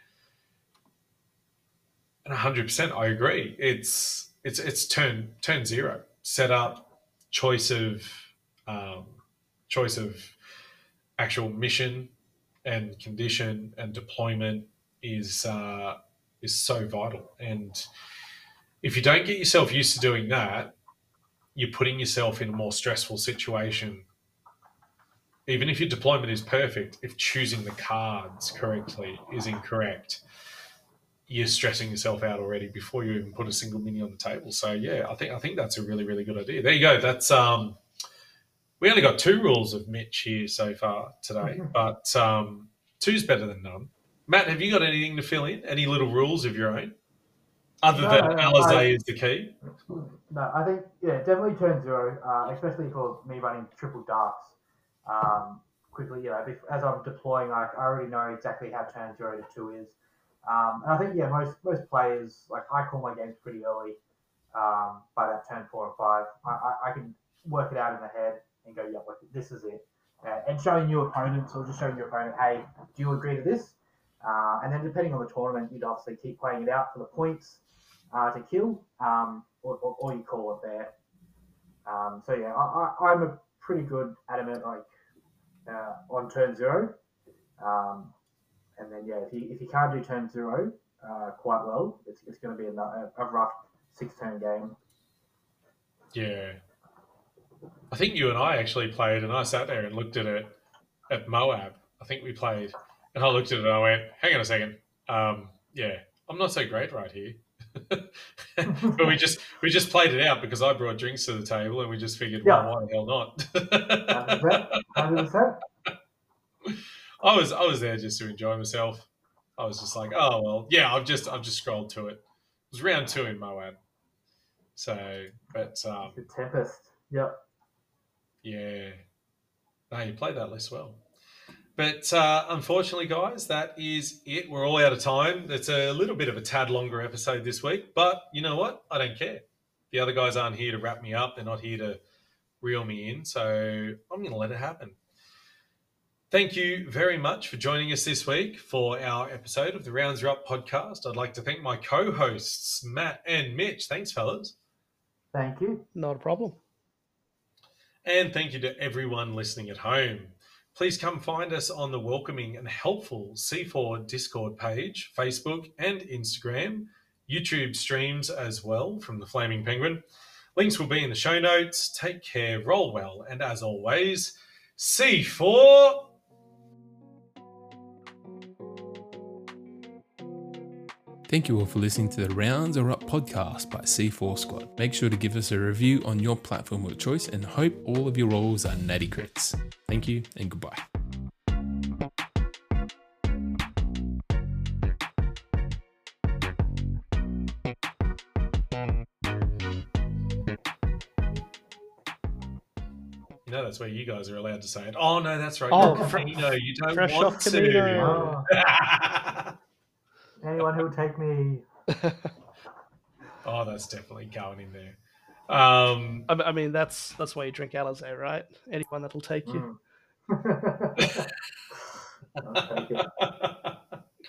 And one hundred percent, I agree. It's it's it's turn turn zero. Set up, choice of um, choice of actual mission and condition and deployment is uh, is so vital. And if you don't get yourself used to doing that, you're putting yourself in a more stressful situation. Even if your deployment is perfect, if choosing the cards correctly is incorrect, you're stressing yourself out already before you even put a single mini on the table. So yeah, I think I think that's a really, really good idea. There you go. That's um, we only got two rules of Mitch here so far today, but um, two's better than none. Matt, have you got anything to fill in? Any little rules of your own? Other No, than no, no, Alizé I- is the key. No, I think, yeah, definitely turn zero, uh, especially for me running triple darks. Um, quickly, you know, bef- as I'm deploying, I, I already know exactly how turn zero to two is. Um, and I think, yeah, most most players, like, I call my games pretty early um, by that turn four and five. I, I, I can work it out in the head and go, yeah, like, this is it. Uh, and showing your opponents, or just showing your opponent, hey, do you agree to this? Uh, and then depending on the tournament, you'd obviously keep playing it out for the points uh, to kill, um, or, or, or you call it there. Um, so yeah, I, I, I'm a pretty good adamant like uh, on turn zero, um, and then yeah, if you if you can't do turn zero uh, quite well, it's, it's going to be a, a rough six turn game. Yeah. I think you and I actually played, and I sat there and looked at it at Moab. I think we played, and I looked at it and I went, hang on a second. Um, yeah, I'm not so great right here. but we just we just played it out because I brought drinks to the table, and we just figured, Yeah. well, why the hell not? one hundred percent. I was I was there just to enjoy myself. I was just like, oh well, yeah. I've just I've just scrolled to it. It was round two in Moab. So, but um, The Tempest. Yep. yeah, no, you played that list well. But uh, unfortunately, guys, that is it. We're all out of time. It's a little bit of a tad longer episode this week, but you know what? I don't care. The other guys aren't here to wrap me up. They're not here to reel me in, so I'm going to let it happen. Thank you very much for joining us this week for our episode of the Rounds Are Up podcast. I'd like to thank my co-hosts, Matt and Mitch. Thanks, fellas. Thank you. Not a problem. And thank you to everyone listening at home. Please come find us on the welcoming and helpful C four Discord page, Facebook and Instagram, YouTube streams as well from the Flaming Penguin. Links will be in the show notes. Take care, roll well, and as always, C four... Thank you all for listening to the Rounds Are Up podcast by C four Squad. Make sure to give us a review on your platform of choice and hope all of your rolls are natty crits. Thank you and goodbye. You know that's where you guys are allowed to say it. Oh, no, that's right. Oh, You're fr- Camino. You don't fresh want off to. Camino. Oh, anyone who will take me. Oh, that's definitely going in there. Um, I I mean, that's that's why you drink Alizé, right? Anyone that'll take you. Mm. I'll take it.